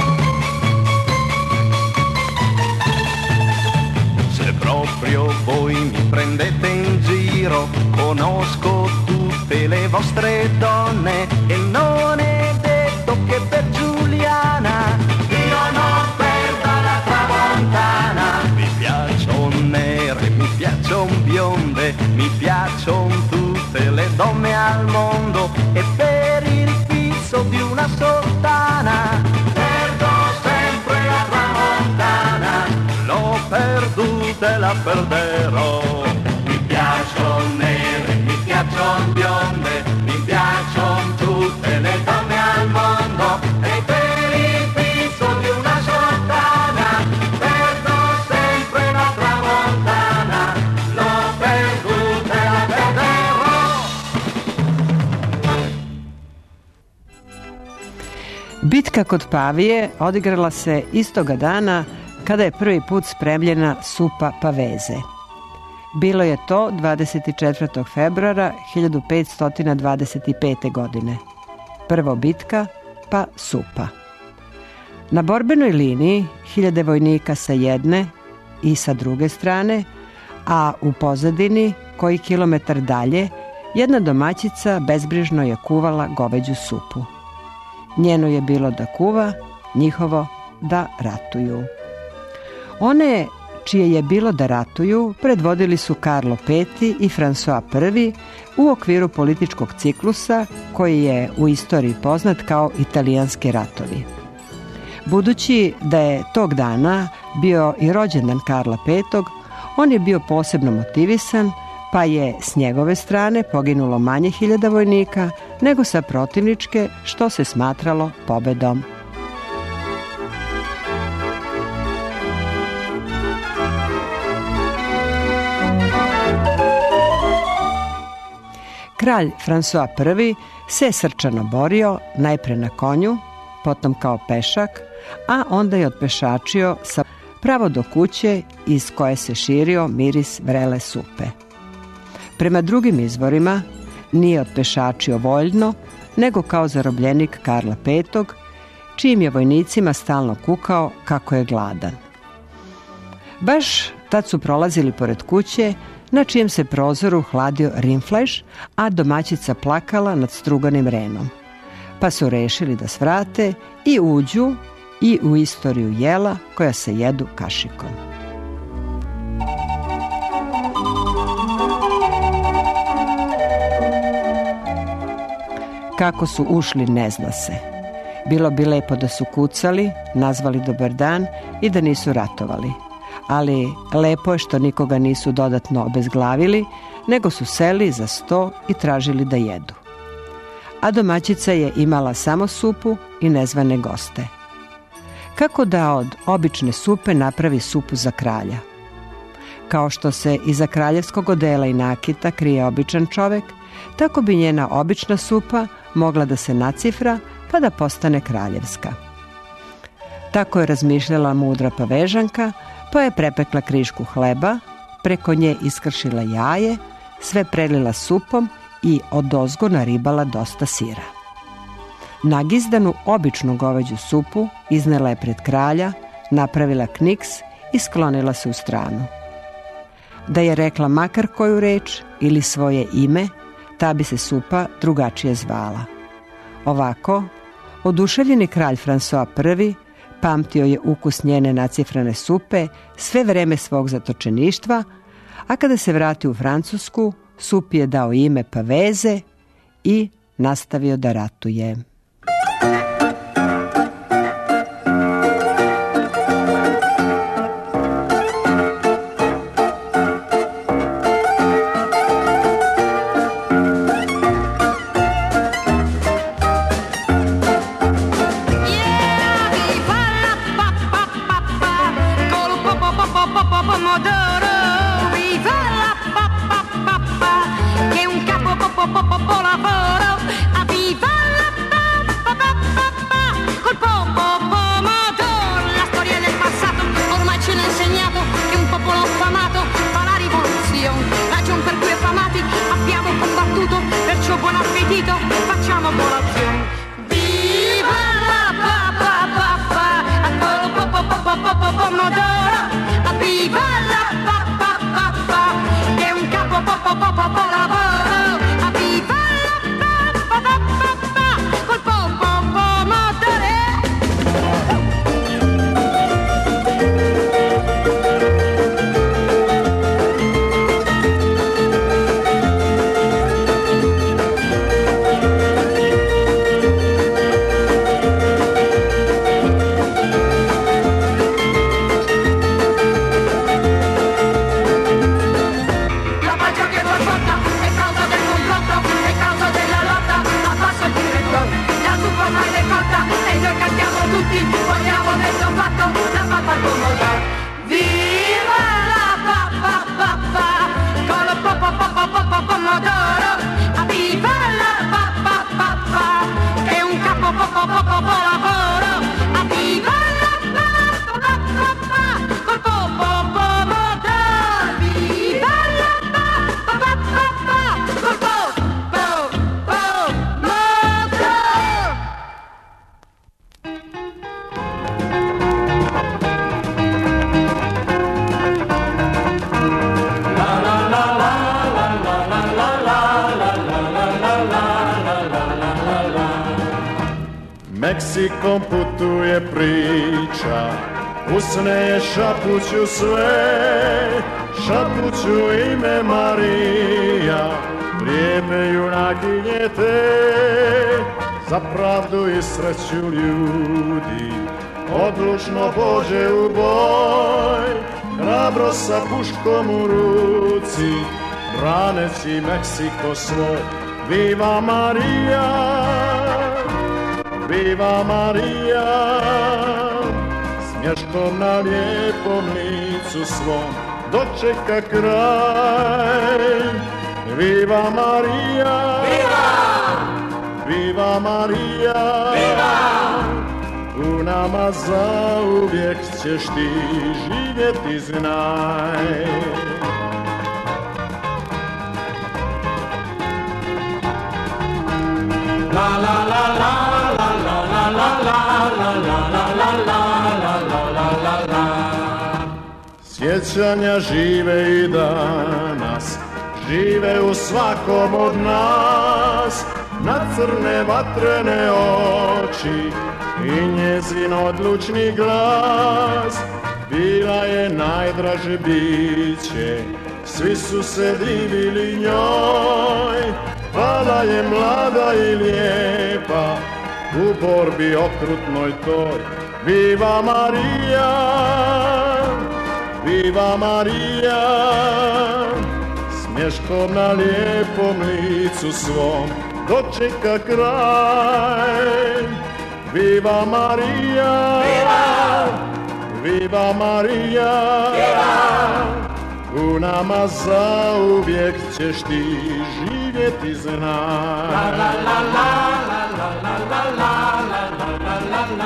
Se proprio voi mi prendete in giro, conosco tutte le vostre donne e non è detto che per Giuliana io non perda la tramontana. Mi piacciono nere, mi piacciono bionde, mi piacciono tutte le donne al mondo, e per il fisso di una sultana perdo sempre la tramontana, l'ho perduta e la perderò. Mi piacciono nere, mi piacciono bionde, mi piacciono tutte le donne al mondo, e per il fisso di una sultana perdo sempre la tramontana, l'ho perduta e la perderò. Bitka kod Pavije odigrala se istoga dana kada je prvi put spremljena supa paveze. Bilo je to 24. februara 1525. godine. Prvo bitka, pa supa. Na borbenoj liniji 1000 vojnika sa jedne i sa druge strane, a u pozadini, koji kilometar dalje, jedna domaćica bezbrižno je kuvala goveđu supu. Njeno je bilo da kuva, njihovo da ratuju. One čije je bilo da ratuju predvodili su Karlo V i François I u okviru političkog ciklusa koji je u istoriji poznat kao italijanski ratovi. Budući da je tog dana bio i rođendan Karla V, on je bio posebno motivisan, pa je s njegove strane poginulo manje hiljada vojnika nego sa protivničke, što se smatralo pobedom. Kralj François I se srčano borio, najpre na konju, potom kao pešak, a onda je otpešačio sa pravo do kuće iz koje se širio miris vrele supe. Prema drugim izvorima, nije otpešačio voljno, nego kao zarobljenik Karla V, čijim je vojnicima stalno kukao kako je gladan. Baš tad su prolazili pored kuće, na čijem se prozoru hladio rinfleš, a domaćica plakala nad struganim renom. Pa su rešili da svrate i uđu i u istoriju jela koja se jedu kašikom. Kako su ušli ne zna se. Bilo bi lepo da su kucali, nazvali dobar dan i da nisu ratovali. Ali lepo je što nikoga nisu dodatno obezglavili, nego su seli za sto i tražili da jedu. A domaćica je imala samo supu i nezvane goste. Kako da od obične supe napravi supu za kralja? Kao što se iza kraljevskog odela i nakita krije običan čovek, tako bi njena obična supa mogla da se nacifra pa da postane kraljevska. Tako je razmišljala mudra pavežanka, pa je prepekla krišku hleba, preko nje iskršila jaje, sve prelila supom i odozgo naribala dosta sira. Nagizdanu običnu goveđu supu iznela je pred kralja, napravila kniks i sklonila se u stranu. Da je rekla makar koju reč ili svoje ime, ta bi se supa drugačije zvala. Ovako, oduševljeni kralj François I pamtio je ukus njene nacifrane supe sve vreme svog zatočeništva, a kada se vratio u Francusku, supi je dao ime Paveze i nastavio da ratuje. Meksikom putuje priča, usne je šapuću sve, šapuću ime Marija, lijepe junakinje te, za pravdu i sreću ljudi, odlučno pođe u boj, hrabro sa puškom u ruci, braneći Meksiko svoj. Viva Marija! Viva Marija, smješkom na lijepom licu svom dočeka kraj. Viva Marija, viva Marija, u nama zauvijek ćeš ti živjeti, znaj. La la la la. Sjećanja žive i danas, žive u svakom od nas, na crne vatrene oči i njezin odlučni glas. Bila je najdraže biće, svi su se divili njoj, bila je mlada i lijepa, u borbi okrutnoj toj. Viva Marija, viva Marija, smješkom na lijepom licu svom dočeka kraj. Viva Marija, viva Marija, u nama zauvijek ćeš ti živjeti, znaj. La la la la la la la la la la la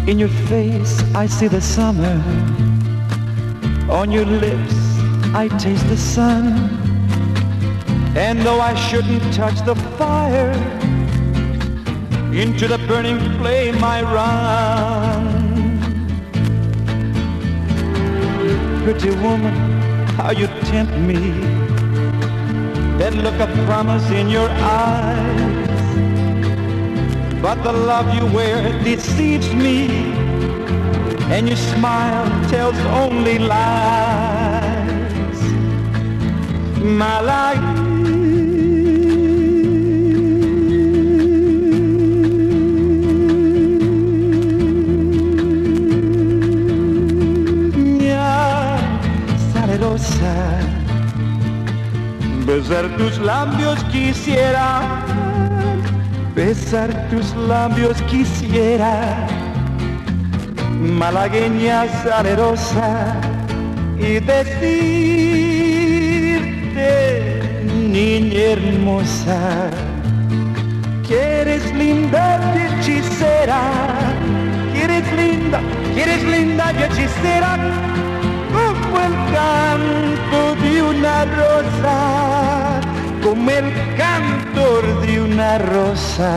In your face I see the summer. On your lips I taste the sun. And though I shouldn't touch the fire, into the burning flame I run. Pretty woman, how you tempt me. That look of promise in your eyes. But the love you wear deceives me, and your smile tells only lies. My life besar tus labios quisiera, besar tus labios quisiera, malagueña salerosa, y decirte, niña hermosa, que eres linda y hechicera, que eres linda y hechicera, como el canto de una rosa, como el cantor de una rosa.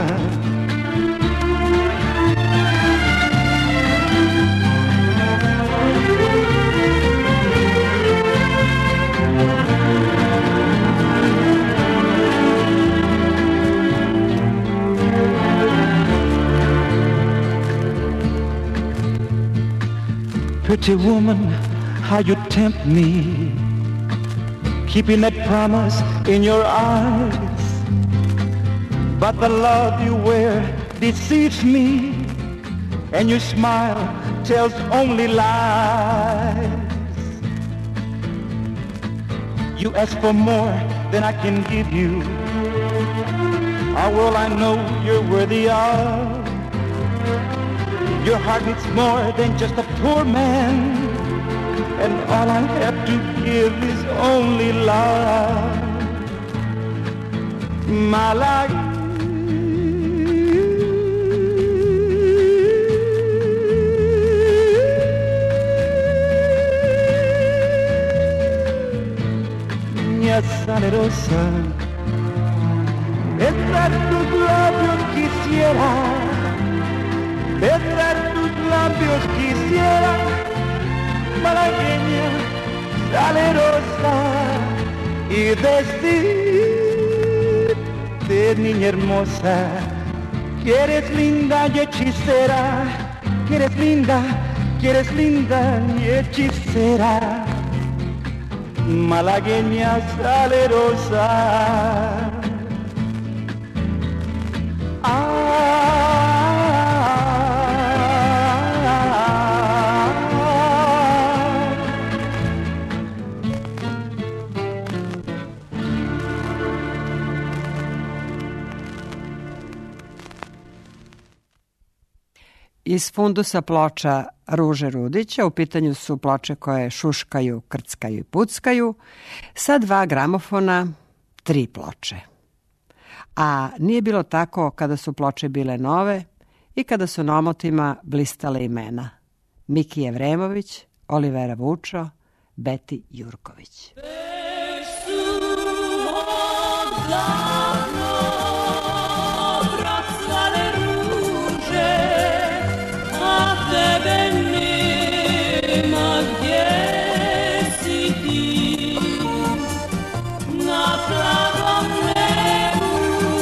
Pretty woman, how you tempt me, keeping that promise in your eyes. But the love you wear deceives me, and your smile tells only lies. You ask for more than I can give you. Oh, well, I know you're worthy of. Your heart needs more than just a poor man, and all I have to give is only love. My life niña salerosa, besar tus labios quisiera, besar tus labios quisiera, malagueña salerosa, y decirte, niña hermosa, que eres linda y hechicera, que eres linda y hechicera, malagueña salerosa. Iz fundusa ploča Ruže Rudića, u pitanju su ploče koje šuškaju, krckaju i puckaju, sa 2 gramofona, 3 ploče. A nije bilo tako kada su ploče bile nove i kada su na omotima blistale imena. Miki Jevremović, Olivera Vučo, Beti Jurković. Tebe nema, gdje si ti, na plagom nebu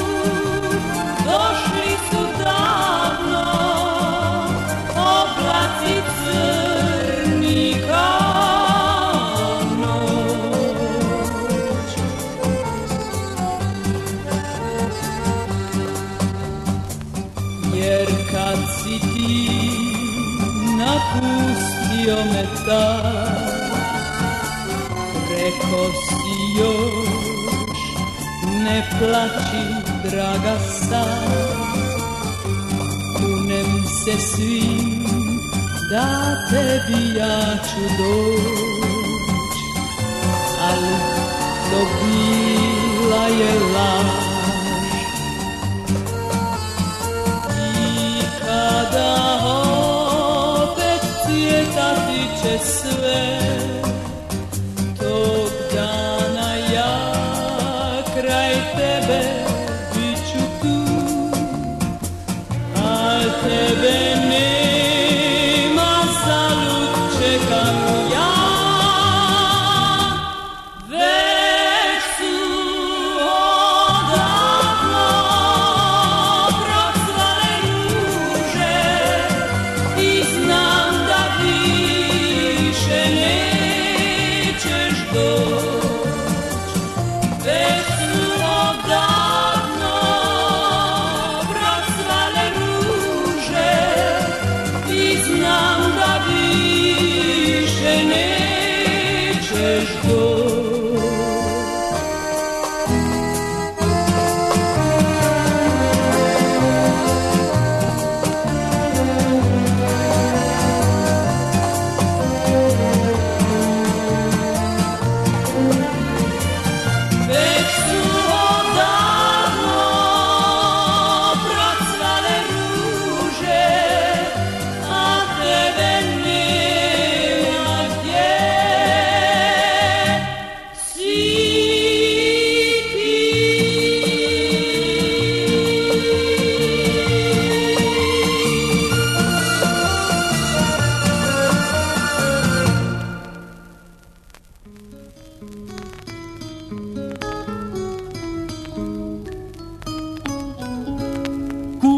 došli su davno oblaci crni kao noć. Jer kad si ti napustio me tad, reko si još ne plaći, draga sad, kunem se svim da tebi ja ću doć, ali to bila je laž. I kada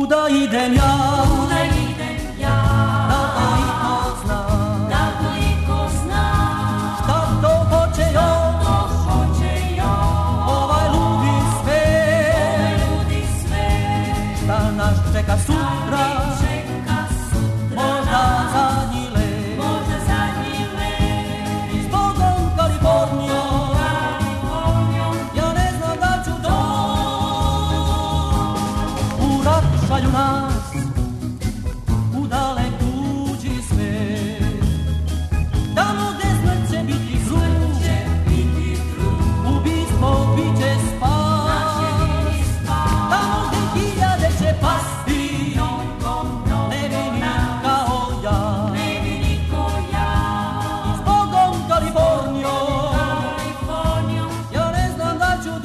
Kuda idem ja, da to iko zna, šta to hoće ovaj ludi svet, šta nas čeka sutra, možda zadnji let, s Bogom Kalifornijom, ja ne znam da ću u rat šalju nas, u dalek tuđi svet, tamo gde smrt će biti krug, ubistvo biće spas, tamo gde hiljade će pasti, nevini kao ja, i s Bogom Kalifornijom, ja ne znam da ću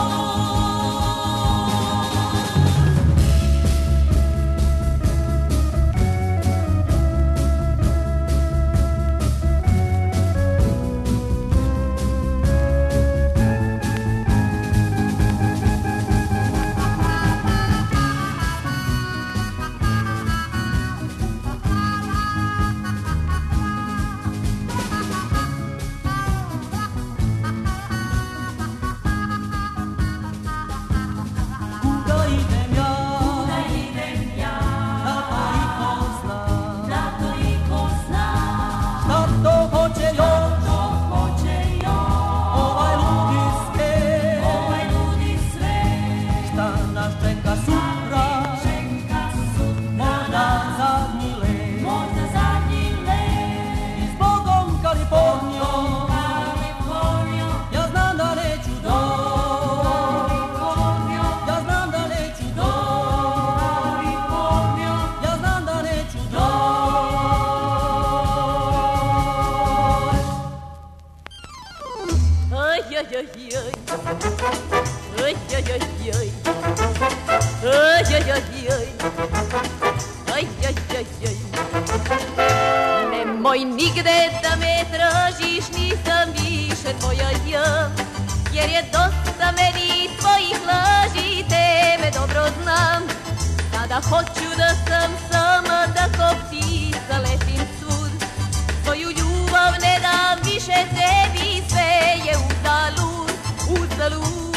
Nemoj nigde da me tražiš, nisam više tvoja ja, jer je dosta meni tvojih laži, tebe dobro znam. Sada hoću da sam sama, da ko ptica letim svud, svoju ljubav ne dam više tebi, sve je uzalud, uzalud.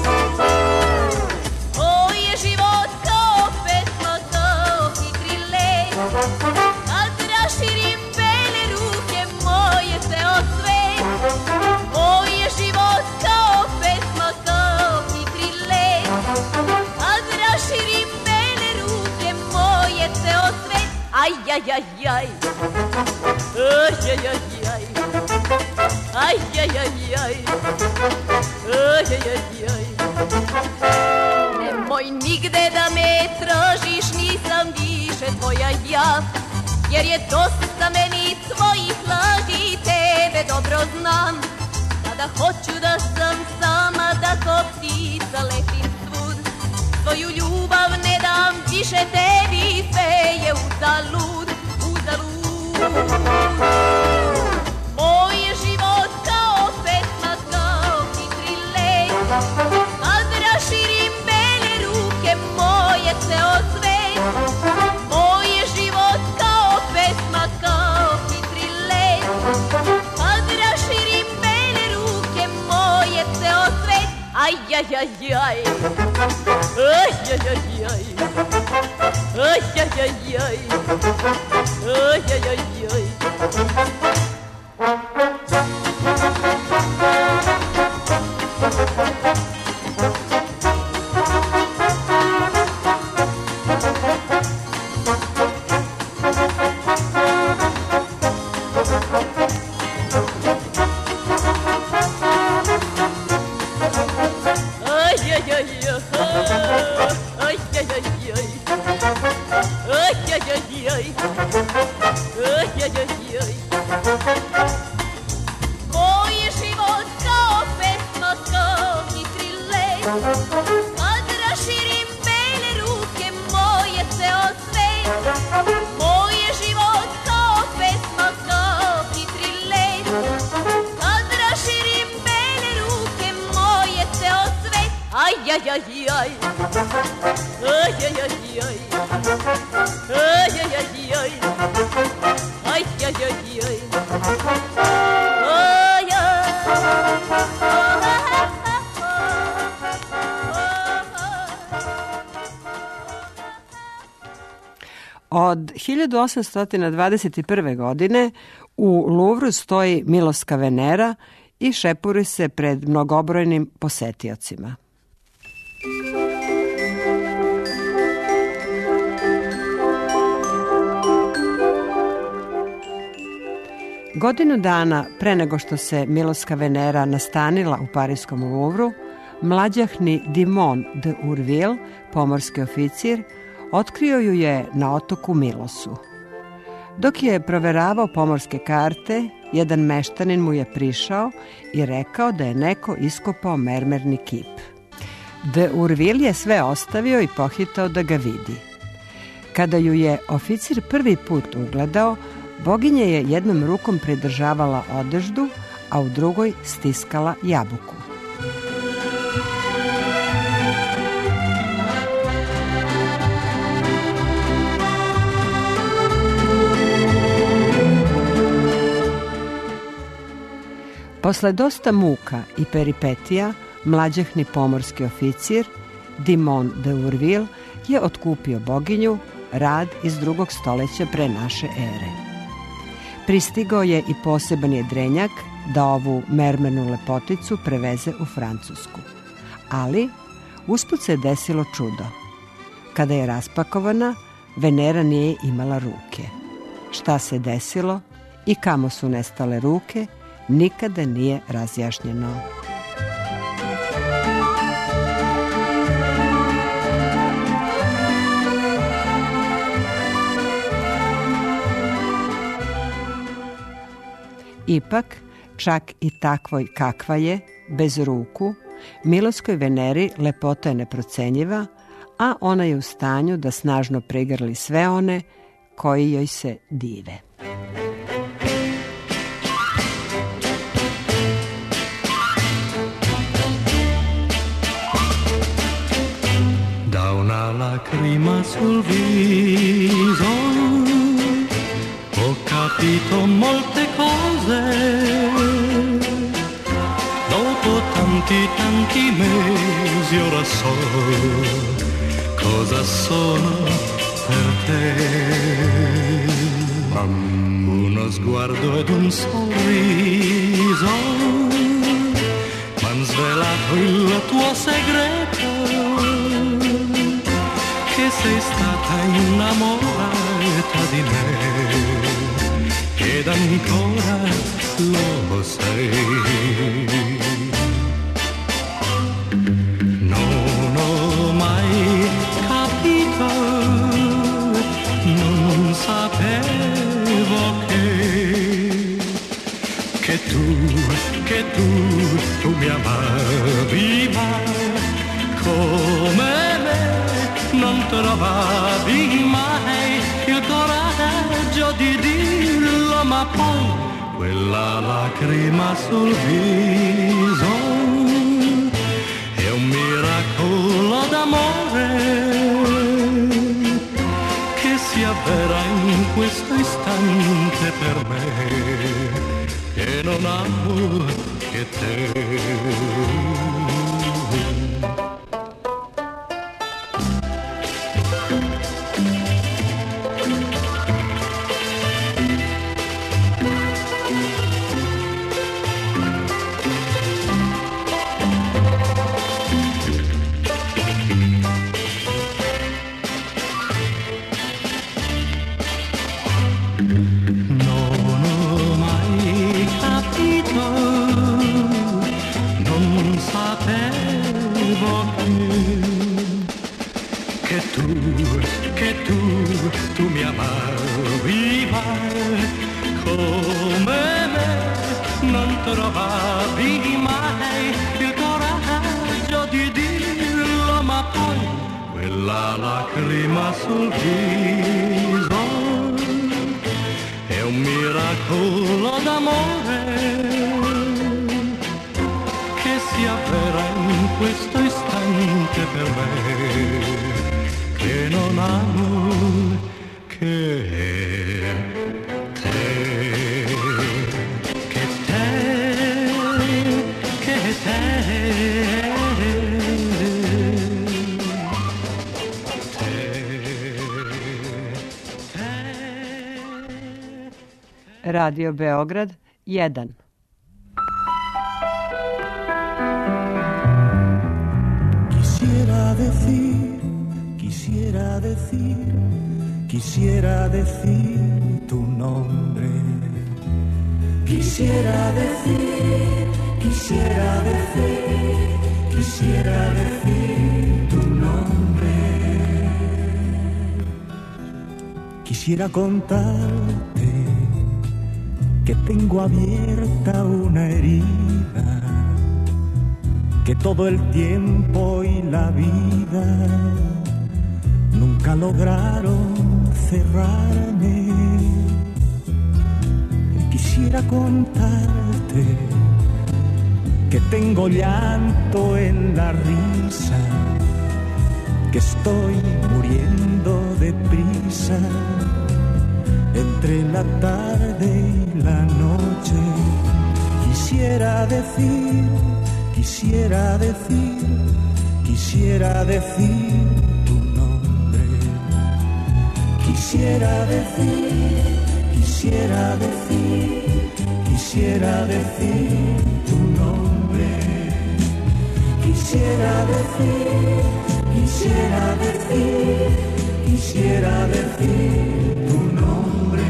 Moj je život kao pesma, kao hitri let, kad raširim bele ruke moje se osvet. Moj je život kao pesma, kao hitri let, kad raširim bele ruke moje se osvet. Aj, aj, aj, aj, aj, aj, aj, aj, aj, aj, aj, aj, aj, aj. Nemoj nigde da me tražiš, nisam više tvoja ja, jer je dosta meni tvojih laži, tebe dobro znam. Sada hoću da sam sama, da ko ptica letim svud, svoju ljubav ne dam više tebi, sve je uzalud, uzalud. Moj je život kao pesma, kao hitri let, kad raširim bele ruke moje se osvet. Moj je život kao pesma, kao hitri let, kad raširim bele ruke moje se osvet. Aj, aj, aj, aj, aj, aj, aj, aj, aj, aj, aj, aj, aj, aj. Moj je život kao pesma, kao hitri let, kad raširim bele ruke moje se osvet. Moj je život kao pesma, kao hitri let, kad raširim bele ruke moje se osvet. Aj, aj, aj, aj, aj, aj, aj, aj. Od 1821. godine u Louvru stoji Miloska Venera i šepuri se pred mnogobrojnim posetiocima. Godinu dana pre nego što se Miloska Venera nastanila u pariskom Louvru, mlađahni Dimon de Urville, pomorski oficir, otkrio ju je na otoku Milosu. Dok je proveravao pomorske karte, jedan meštanin mu je prišao i rekao da je neko iskopao mermerni kip. De Urville je sve ostavio i pohitao da ga vidi. Kada ju je oficir prvi put ugledao, boginja je jednom rukom pridržavala odeždu, a u drugoj stiskala jabuku. Posle dosta muka i peripetija, mlađahni pomorski oficir, Dimon de Urville, je otkupio boginju, rad iz 2. stoljeća pre naše ere. Pristigao je i poseban jedrenjak da ovu mermenu lepoticu preveze u Francusku. Ali, usput se je desilo čudo. Kada je raspakovana, Venera nije imala ruke. Šta se desilo i kamo su nestale ruke, nikada nije razjašnjeno. Ipak, čak i takvoj kakva je, bez ruku, Miloskoj Veneri lepota je neprocenjiva, a ona je u stanju da snažno prigrli sve one koji joj se dive. Da una lacrima sul viso ho capito molte cose, dopo tanti mesi ora so cosa sono per te. Uno sguardo ed un sorriso m'han svelato il tuo segreto, che sei stata innamorata di me ed ancora lo sei. Non ho mai capito, non sapevo che tu mi amavi, ma come me non trovavi mai il coraggio di dirlo, ma poi quella lacrima sul viso è un miracolo d'amore che si avvera in questo istante per me, che non amo che te. Tu mi amavi, ma come me non trovavi mai il coraggio di dirlo, ma poi quella lacrima sul viso è un miracolo d'amore che si avvera in questo istante per me, che non amo che te, che te, che te. Radio Beograd 1. Quisiera decir, quisiera decir, quisiera decir tu nombre. Quisiera decir, quisiera decir, quisiera decir tu nombre. Quisiera contarte que tengo abierta una herida, que todo el tiempo y la vida nunca lograron cerrarme. Quisiera contarte que tengo llanto en la risa, que estoy muriendo deprisa entre la tarde y la noche. Quisiera decir, quisiera decir, quisiera decir tu nombre. Quisiera decir, quisiera decir, quisiera decir tu nombre. Quisiera decir, quisiera decir, quisiera decir tu nombre.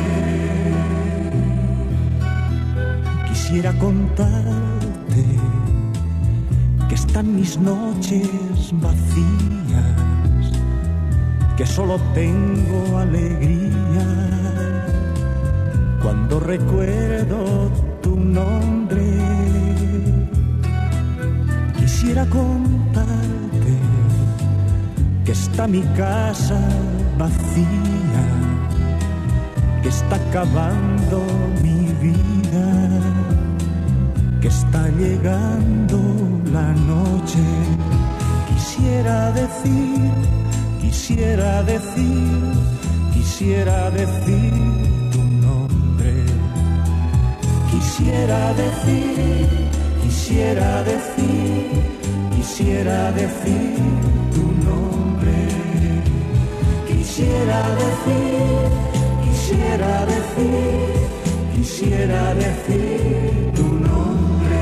Quisiera contarte que están mis noches vacías, que solo tengo alegría cuando recuerdo tu nombre. Quisiera contarte que está mi casa vacía, que está acabando mi vida, que está llegando la noche. Quisiera decir, quisiera decir, quisiera decir tu nombre. Quisiera decir, quisiera decir, quisiera decir tu nombre. Quisiera decir, quisiera decir, quisiera decir tu nombre.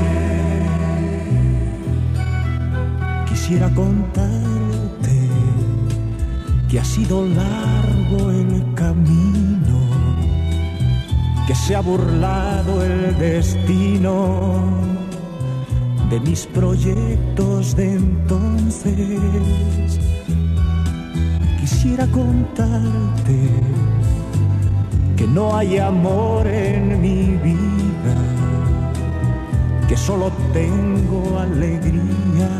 Quisiera contarte que ha sido largo el camino, que se ha burlado el destino de mis proyectos de entonces. Quisiera contarte que no hay amor en mi vida, que solo tengo alegría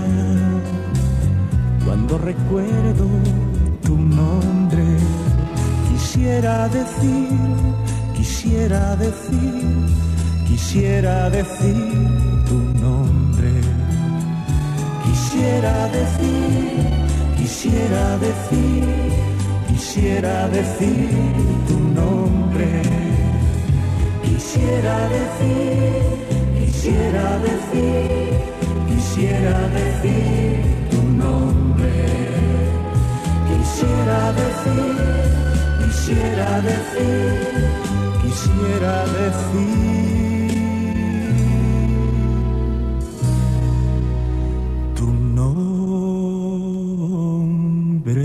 cuando recuerdo tu nombre. Quisiera decir, quisiera decir, quisiera decir tu nombre. Quisiera decir, quisiera decir, quisiera decir tu nombre. Quisiera decir, quisiera decir, quisiera decir tu nombre. Quisiera decir, quisiera decir, quisiera decir tu nombre.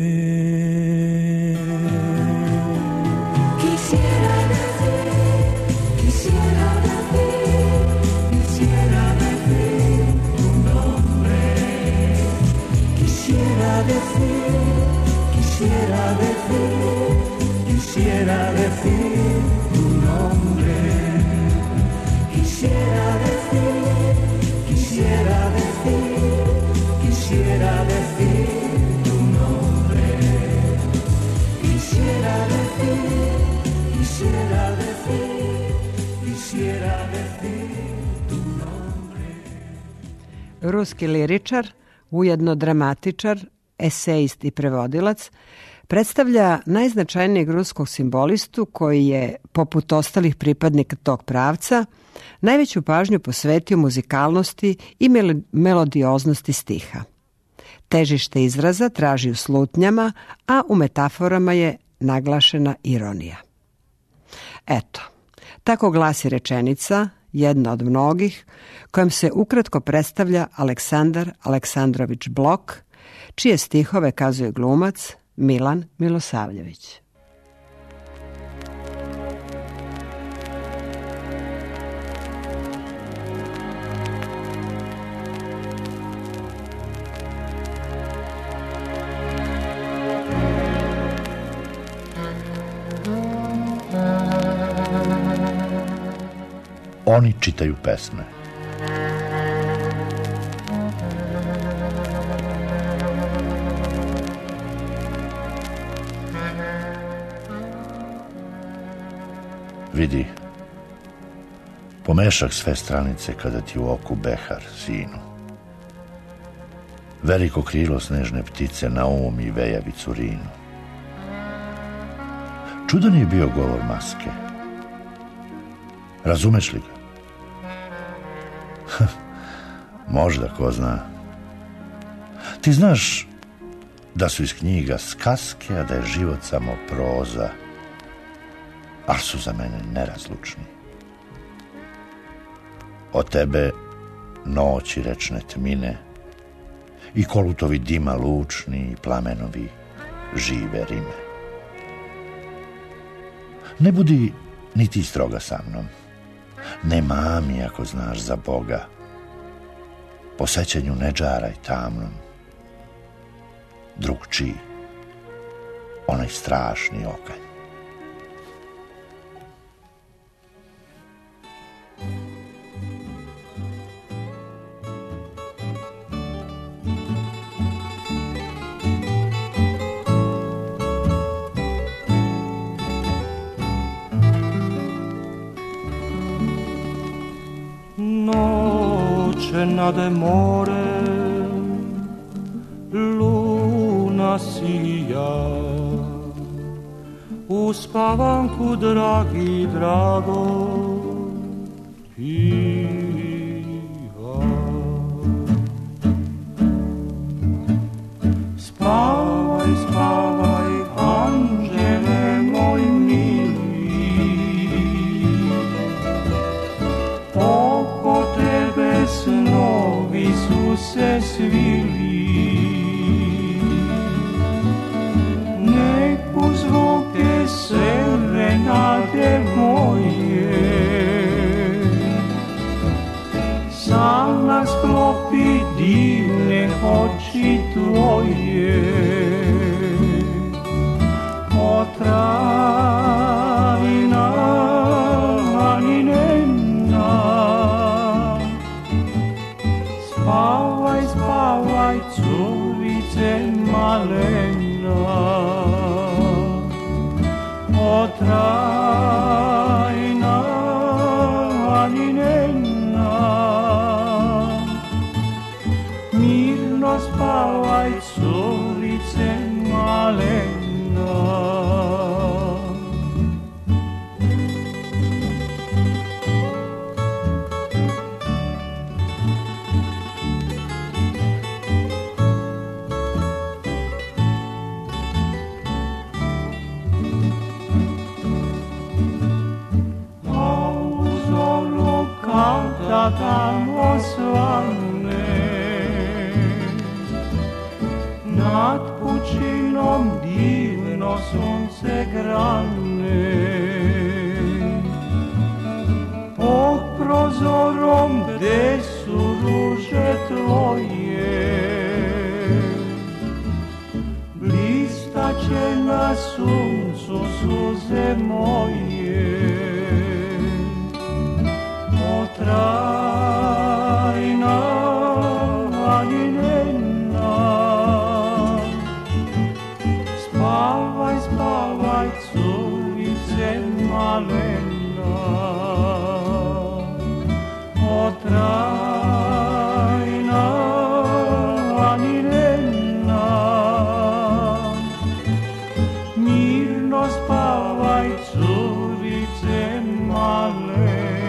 Quisiera decir, quisiera decir, quisiera decir tu nombre. Quisiera decir, quisiera decir, quisiera decir tu nombre. Quisiera decir, quisiera decir, quisiera decir tu nombre. Quisiera decir, quisiera decir, quisiera decir tu nombre. Ruski liričar, ujedno dramatičar, esejist i prevodilac, predstavlja najznačajnijeg ruskog simbolistu koji je, poput ostalih pripadnika tog pravca, najveću pažnju posvetio muzikalnosti i melodioznosti stiha. Težište izraza traži u slutnjama, a u metaforama je naglašena ironija. Eto, Tako glasi rečenica, jedna od mnogih, kojom se ukratko predstavlja Aleksandar Aleksandrović Blok, čije stihove kazuje glumac Milan Milosavljević. Oni čitaju pesme. Vidi, pomešak sve stranice kada ti u oku behar, sinu. Veliko krilo snežne ptice na i vejavicu rinu. Čudan je bio govor maske. Razumeš li ga? Možda, ko zna. Ti znaš da su iz knjiga skaske, a da je život samo proza, ali su za mene nerazlučni. Od tebe noći rečne tmine i kolutovi dima lučni i plamenovi žive rime. Ne budi ni ti stroga sa mnom. Ne mami ako znaš za Boga. Po sećanju ne džaraj tamnom. Drugčiji, onaj strašni okanj. Nade morem luna sija, u spavanku dragi drago piva. Spavaj, spavaj, anđele moj mili, oko tebe snovi su se svili. Nek uzvuke serenade moje, sam nas sklopi divne oči tvoje. O trajna aninena, spavaj, spavaj, curice malena. O trajna aninena, mirno spavaj, curice malena. Kada tamo svane, nad pučinom divno sunce grane, pod prozorom gde su ruže tvoje, blistaće na suncu suze moje. O trajna aninena, spavaj, spavaj, curice malena. O trajna aninena, mirno spavaj, curice malena.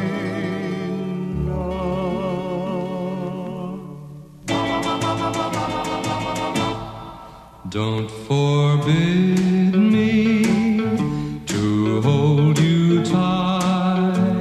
Don't forbid me to hold you tight.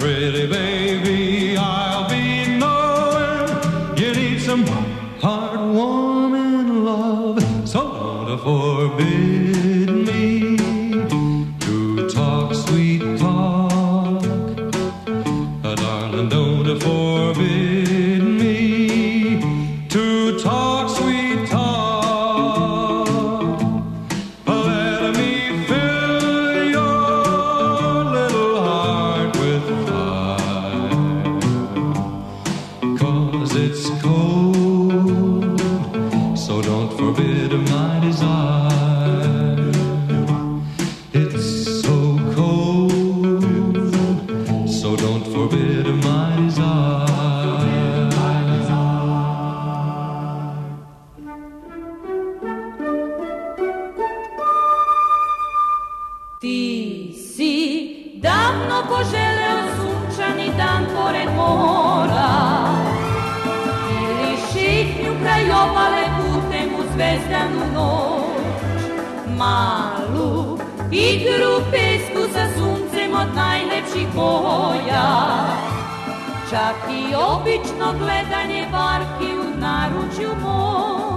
pretty baby, I'll be knowing you need some heartwarming love. So don't forbid me to talk sweet talk. Darling, don't forbid me to talk sweet talk. Let me fill your little heart with fire, 'cause it's cold, so don't forbid my desire. It's so cold, so don't forbid my desire. Ti si davno poželeo sunčani dan pored mora ili šetnju kraj obale putem u zvezdanu noć, malu igru pesku sa suncem od najlepših boja, čak i obično gledanje barki u naručju mom.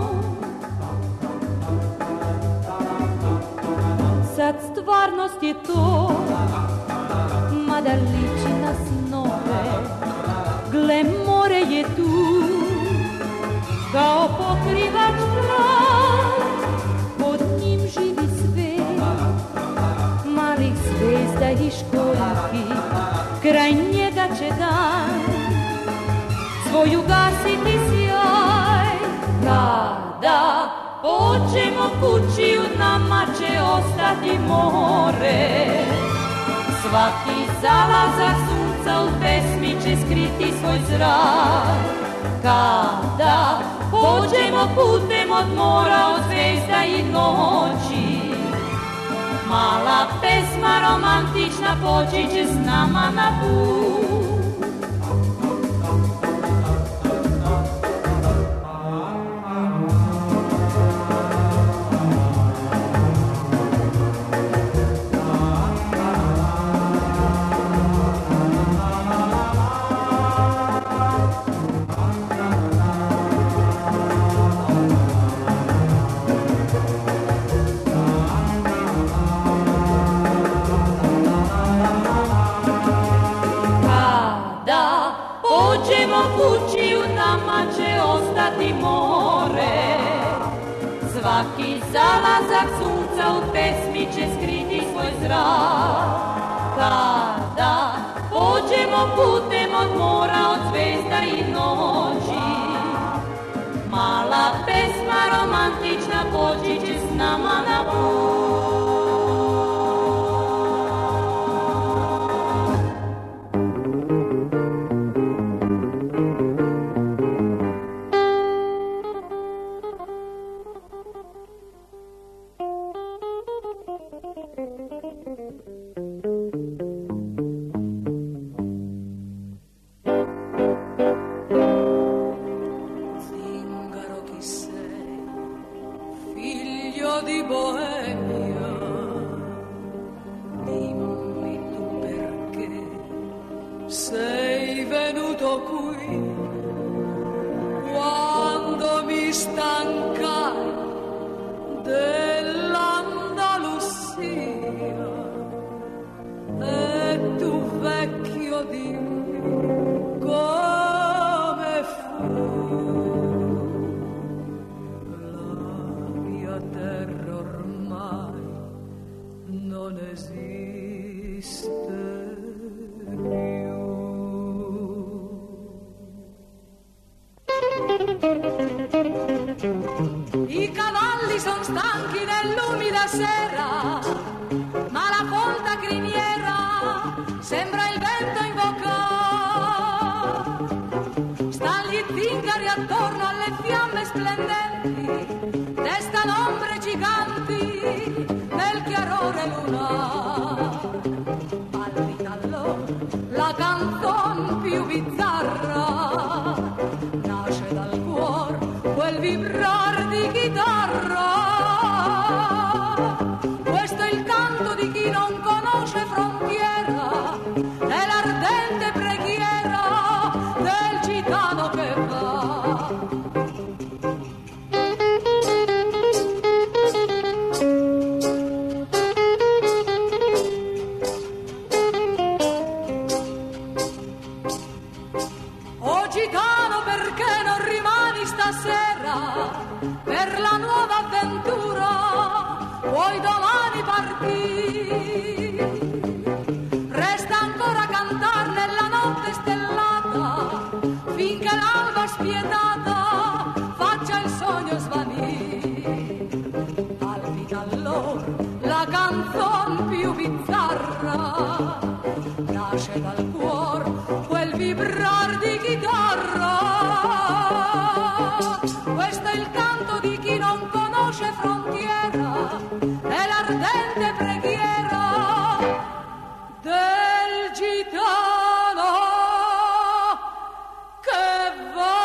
Sad stvarnost je to, mada liči na snove, gle more je tu, kao pokrivač mrak, pod njim živi svet, malih zvezda i školjki, kraj njega će dan svoju gasiti sjaj. Kada pođemo kući, u nama će ostati more. Svaki zalazak sunca u pesmi će skriti svoj zrak. Kada pođemo putem od mora, od zvezda i noći, mala pesma romantična poći će s nama na put. Kući, u nama će ostati more. Svaki zalazak sunca u pesmi će skriti svoj zrak. Kada pođemo putem od mora, od zvezda i noći, mala pesma romantična poći će s nama na put. I cavalli son stanchi nell'umida sera, ma la folta criniera sembra il vento invocar. Stan gli zingari attorno alle fiamme splendenti, destano ombre giganti nel chiarore lunare. All'italo la canzon più bizzarra nasce dal cuore, quel vibrar di chitarra. Questo è il canto di chi non conosce frontiera, è l'ardente perché non rimani stasera per la nuova avventura? Vuoi domani partire? Resta ancora a cantare nella notte stellata finché l'alba spietata faccia il sogno svanire. Palpita allora la canzone più bizzarra, nasce dal cuore quel vibrar di chitarra. Questo è il canto di chi non conosce frontiera, è l'ardente preghiera del gitano che va.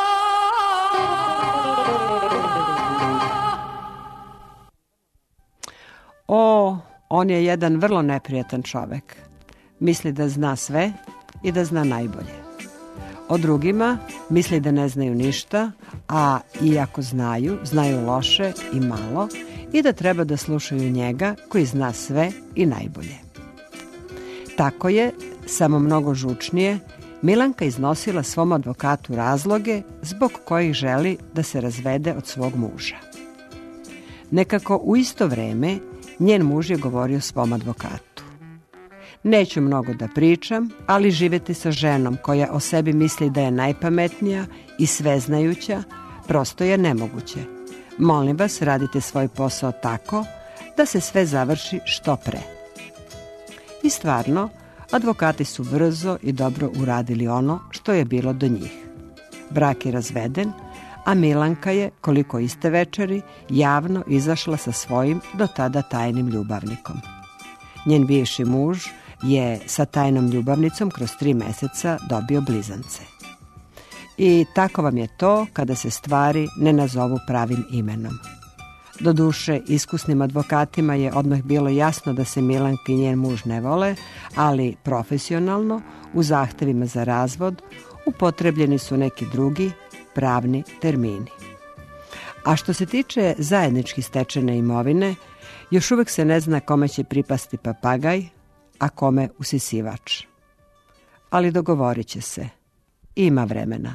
O, on je jedan vrlo neprijatan čovek. Misli da zna sve i da zna najbolje. O drugima misli da ne znaju ništa, a i ako znaju, znaju loše i malo i da treba da slušaju njega koji zna sve i najbolje. Tako je, samo mnogo žučnije, Milanka iznosila svom advokatu razloge zbog kojih želi da se razvede od svog muža. Nekako u isto vreme njen muž je govorio svom advokatu: neću mnogo da pričam, ali živjeti sa ženom koja o sebi misli da je najpametnija i sveznajuća prosto je nemoguće. Molim vas, radite svoj posao tako da se sve završi što pre. I stvarno, advokati su brzo i dobro uradili ono što je bilo do njih. Brak je razveden, a Milanka je, koliko iste večeri, javno izašla sa svojim do tada tajnim ljubavnikom. Njen bivši muž je sa tajnom ljubavnicom kroz 3 meseca dobio blizance. I tako vam je to kada se stvari ne nazovu pravim imenom. Doduše, iskusnim advokatima je odmah bilo jasno da se Milanka i njen muž ne vole, ali profesionalno, u zahtevima za razvod, upotrebljeni su neki drugi pravni termini. A što se tiče zajednički stečene imovine, još uvek se ne zna kome će pripasti papagaj, a kome usisivač. Ali dogovorit će se. Ima vremena.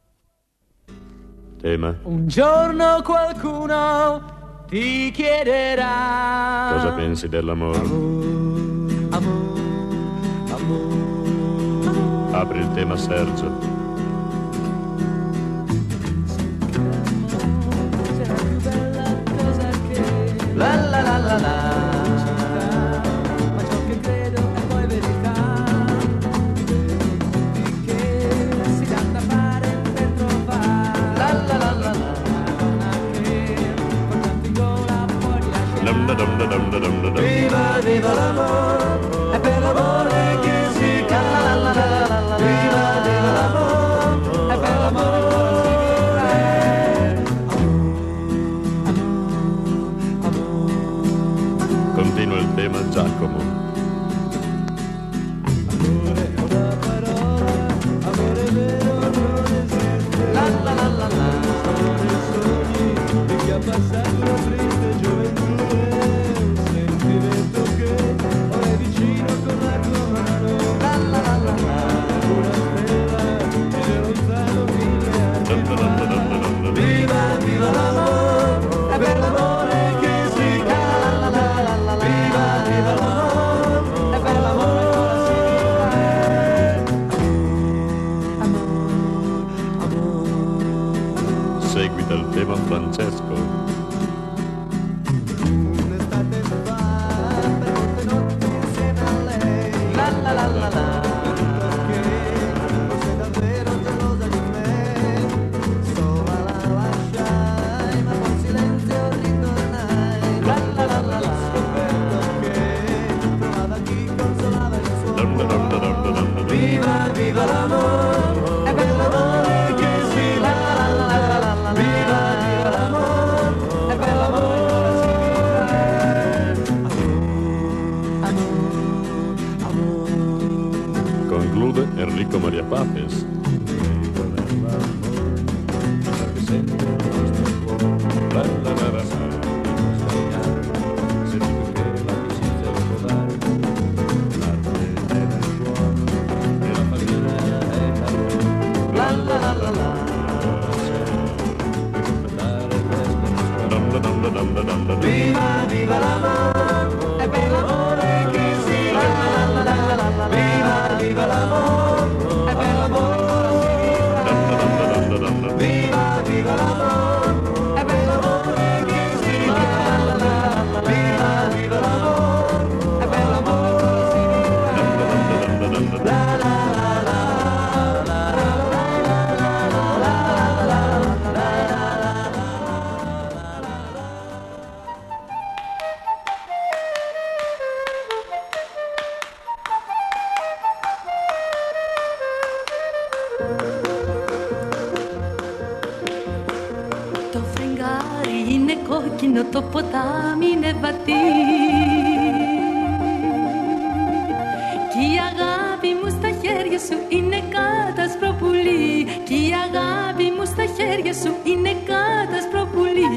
Tema. Un giorno qualcuno ti chiederà Cosa pensi dell'amore? Amor, amor. Apri il tema, Sergio. La la la la la. Ma ciò che credo è poi verità. Che si dà da fare per trovare. La la la la la. Una che con tanto in gola puoi lasciare. Viva, viva l'amore, è per l'amore che si canta. Viva, viva l'amore, è per l'amore che Continua il tema, Giacomo. amore è una parola, amore vero non esiste. La la la la la. Sono dei sogni di chi ha passato una triste gioventù. Un sentimento che ora è vicino con la tua mano. La la la la la. Una stella che è lontano 1000 anni. Viva, viva l'amore, è per l'amore che si canta. Viva, viva l'amore, è per l'amore che ora si vivrà. Seguita il tema, Francesco. Un'estate fa, per molte notti insieme a lei. La la la la la. Perché non sei davvero gelosa di me. Sola la lasciai, ma con silenzio ritornai. La la la la la. Scoperto che trovava chi consolava il suo cuore. Viva, viva l'amore, è per l'amore che si la la la la la. Viva, viva l'amore, è per l'amore che ora si vivrà. Conclude Enrico Maria Papes. La la la la la. Το φεγγάρι είναι κόκκινο, το ποτάμι είναι βαθύ κι η αγάπη μου στα χέρια σου είναι κάτασπρο πουλί κι η αγάπη μου στα χέρια σου είναι κάτασπρο πουλί.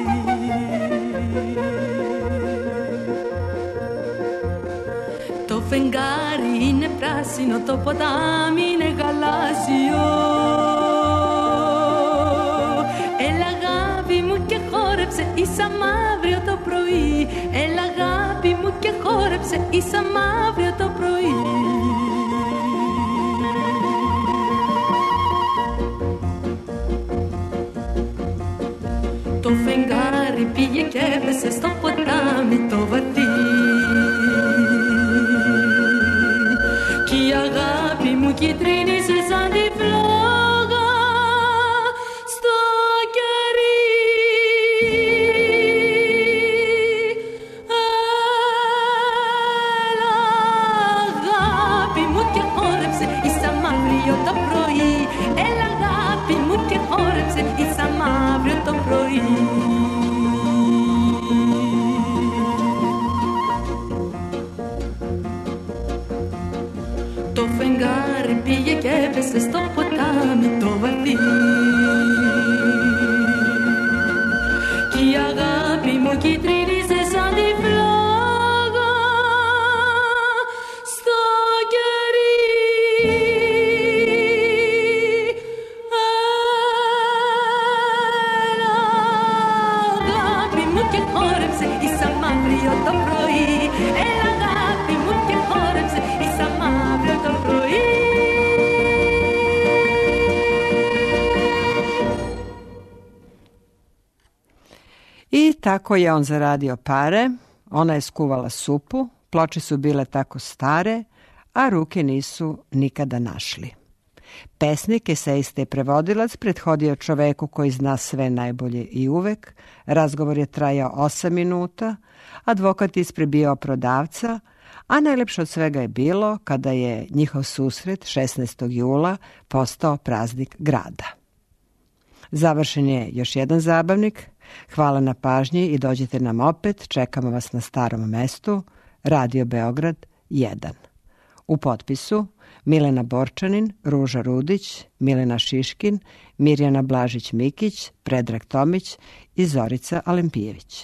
Το φεγγάρι είναι πράσινο, το ποτάμι είναι γαλάζιο. Έλα αγάπη μου και χόρεψε, ίσα μαύριο το πρωί. Έλα αγάπη μου και χόρεψε, ίσα μαύριο το πρωί. Το φεγγάρι πήγε και έπεσε στο ποτάμι το βαθύ κι η αγάπη μου κυτρίνησε σαν τη φλόγα στο κερί. Έλα αγάπη μου και χόρεψε, ίσα μαύριο το πρωί. Έλα αγάπη μου και χόρεψε, ίσα μαύριο το πρωί. Το φεγγάρι πήγε και έπεσε στο ποτάμι το βαθύ κι η αγάπη μου κυτρίνησε σαν τη φλόγα στο κερί. Έλα αγάπη μου και χόρεψε, ίσα μαύριο το πρωί. Έλα αγάπη μου και χόρεψε, ίσα μαύριο το πρωί. I tako je on zaradio pare, ona je skuvala supu, ploče su bile tako stare, a ruke nisu nikada našli. Pesnik, esejista i prevodilac prethodio čoveku koji zna sve najbolje i uvek, razgovor je trajao 8 minuta, advokat isprebijao prodavca, a najlepše od svega je bilo kada je njihov susret 16. jula postao praznik grada. Završen je još jedan zabavnik. Hvala na pažnji i dođite nam opet, čekamo vas na starom mestu, Radio Beograd 1. U potpisu Milena Borčanin, Ruža Rudić, Milena Šiškin, Mirjana Blažić-Mikić, Predrag Tomić i Zorica Alempijević.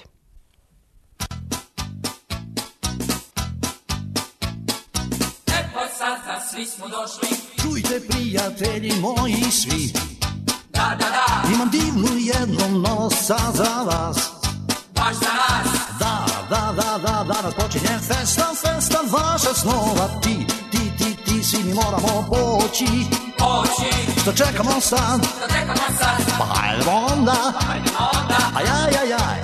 Evo sada svi smo došli. Čujte prijatelji moji svi, Da, da, da, imam divnu jednu novost sad za vas. baš za nas. Da, danas počinje festa vaša snova. Ti, svi mi moramo poći. Što čekamo sad? Pa hajdemo onda. Ajajajaj.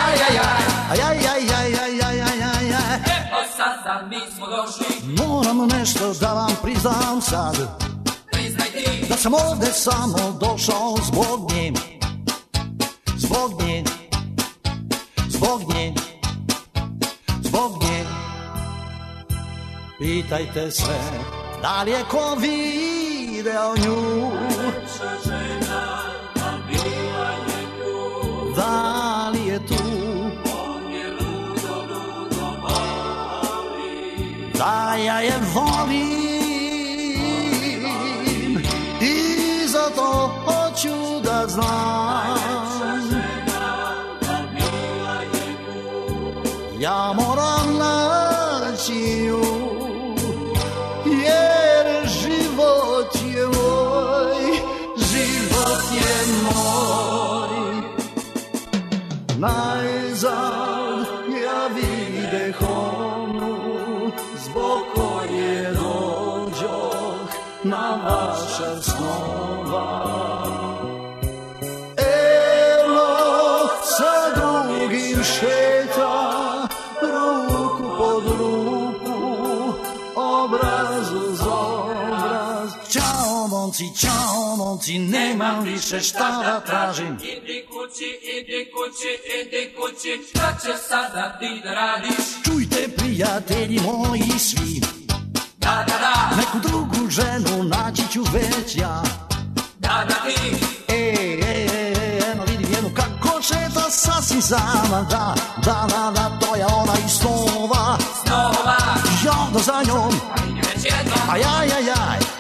Evo sada mi smo došli. Moram nešto da vam priznam sad. Priznaj ti. Da sam ovde samo došao zbog nje. Pitajte sve, da li je ko video nju? Da li je tu? Da ja je volim i zato hoću da znam. Ja moram naći ju, jer život je moj. Najzad ja videh onu, zbog koje dođoh na vaša snova. Evo sa drugim šeta, ruku pod ruku, obraz uz obraz. Ćao momci, nemam više šta da tražim. Idi kući, šta ćeš sada ti da radiš? Čujte prijatelji moji svi, Neku drugu ženu naći ću već ja. Eno vidim jednu kako šeta sasvim sama. Da, to je ona iz snova. Ja da za njom. Ajajajaj.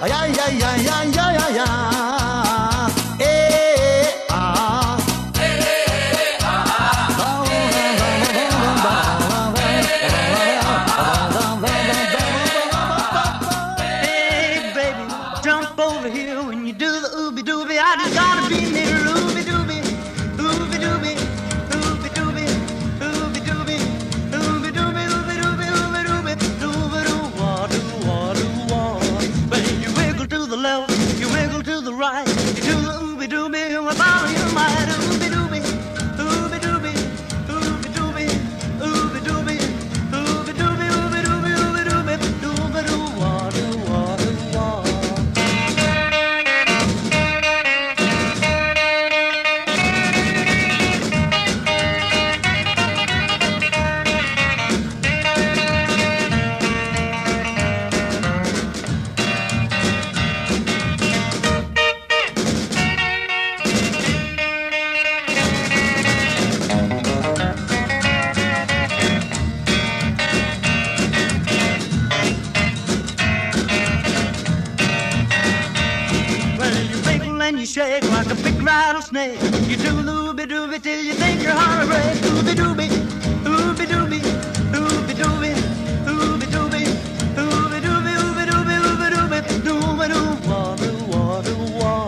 Shake like a big rattlesnake. You do looby dooby till you think your heart will break. Ooby dooby, ooby dooby, ooby dooby, ooby dooby, ooby dooby, ooby dooby, ooby dooby, dooby doo wah doo wah doo wah.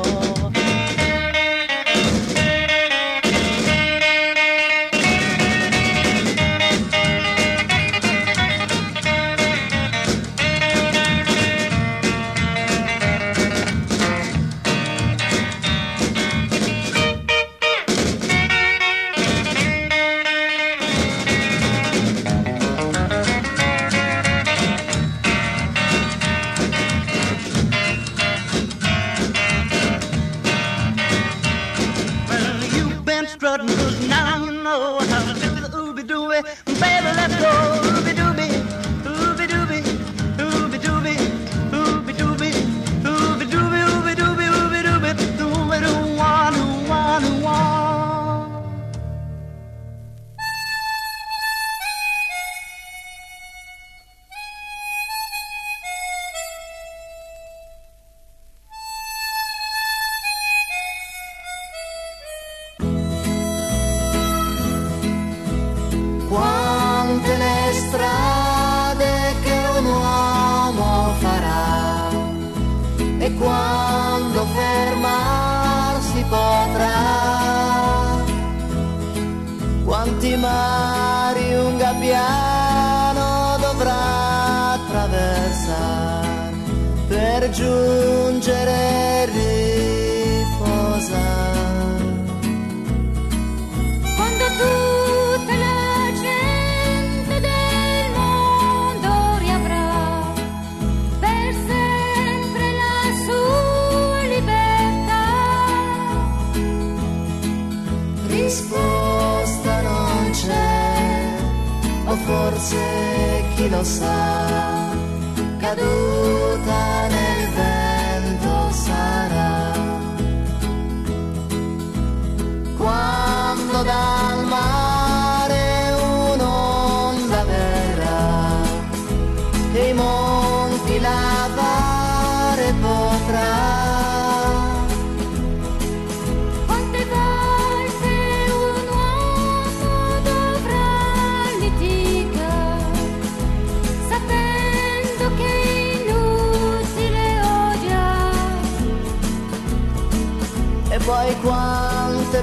Poi quante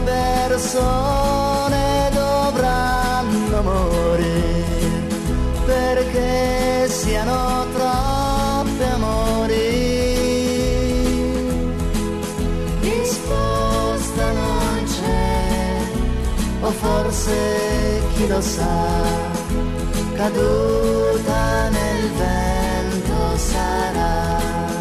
persone dovranno morire perché siano troppe amori? Risposta non c'è, o forse chi lo sa, caduta nel vento sarà.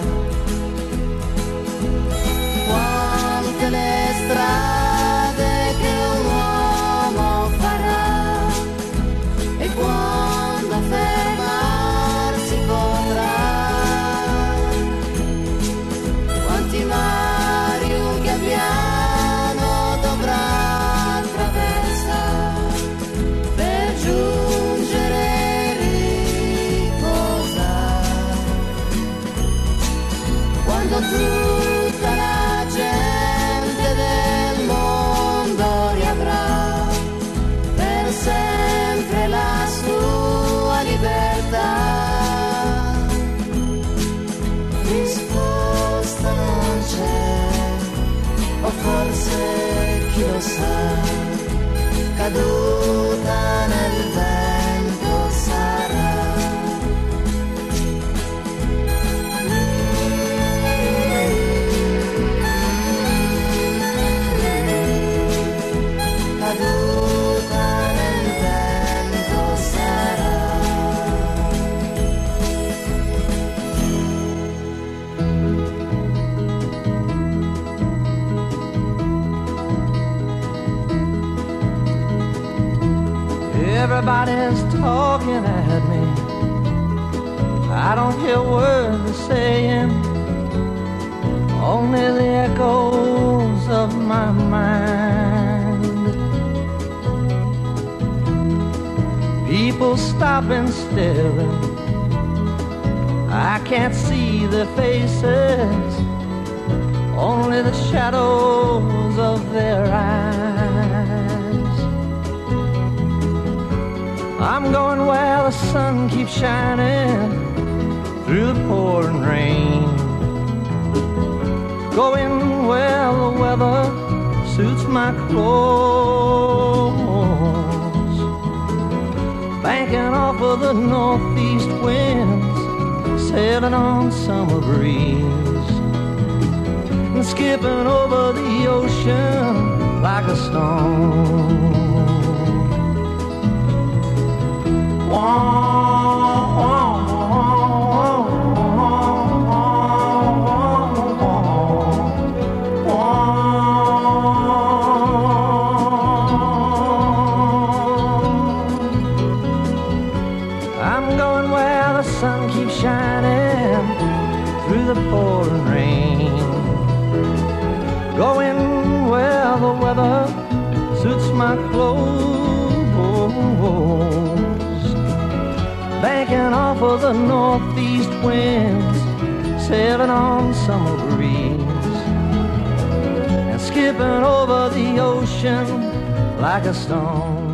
Le strade che un uomo farà e quando fermarsi potrà. caduta nel vento sarà. Caduta nel vento sarà. Everybody's talking at me. I don't hear words they're saying, only the echoes of my mind. People stopping still, I can't see their faces, only the shadows of their eyes. I'm going where the sun keeps shining through the pouring rain, going where the weather suits my clothes, banking off of the northeast winds, sailing on summer breeze, and skipping over the ocean like a stone. I'm going where the sun keeps shining through the pouring rain, going where the weather suits my clothes, banking off of the northeast winds, sailing on summer breeze, and skipping over the ocean like a stone.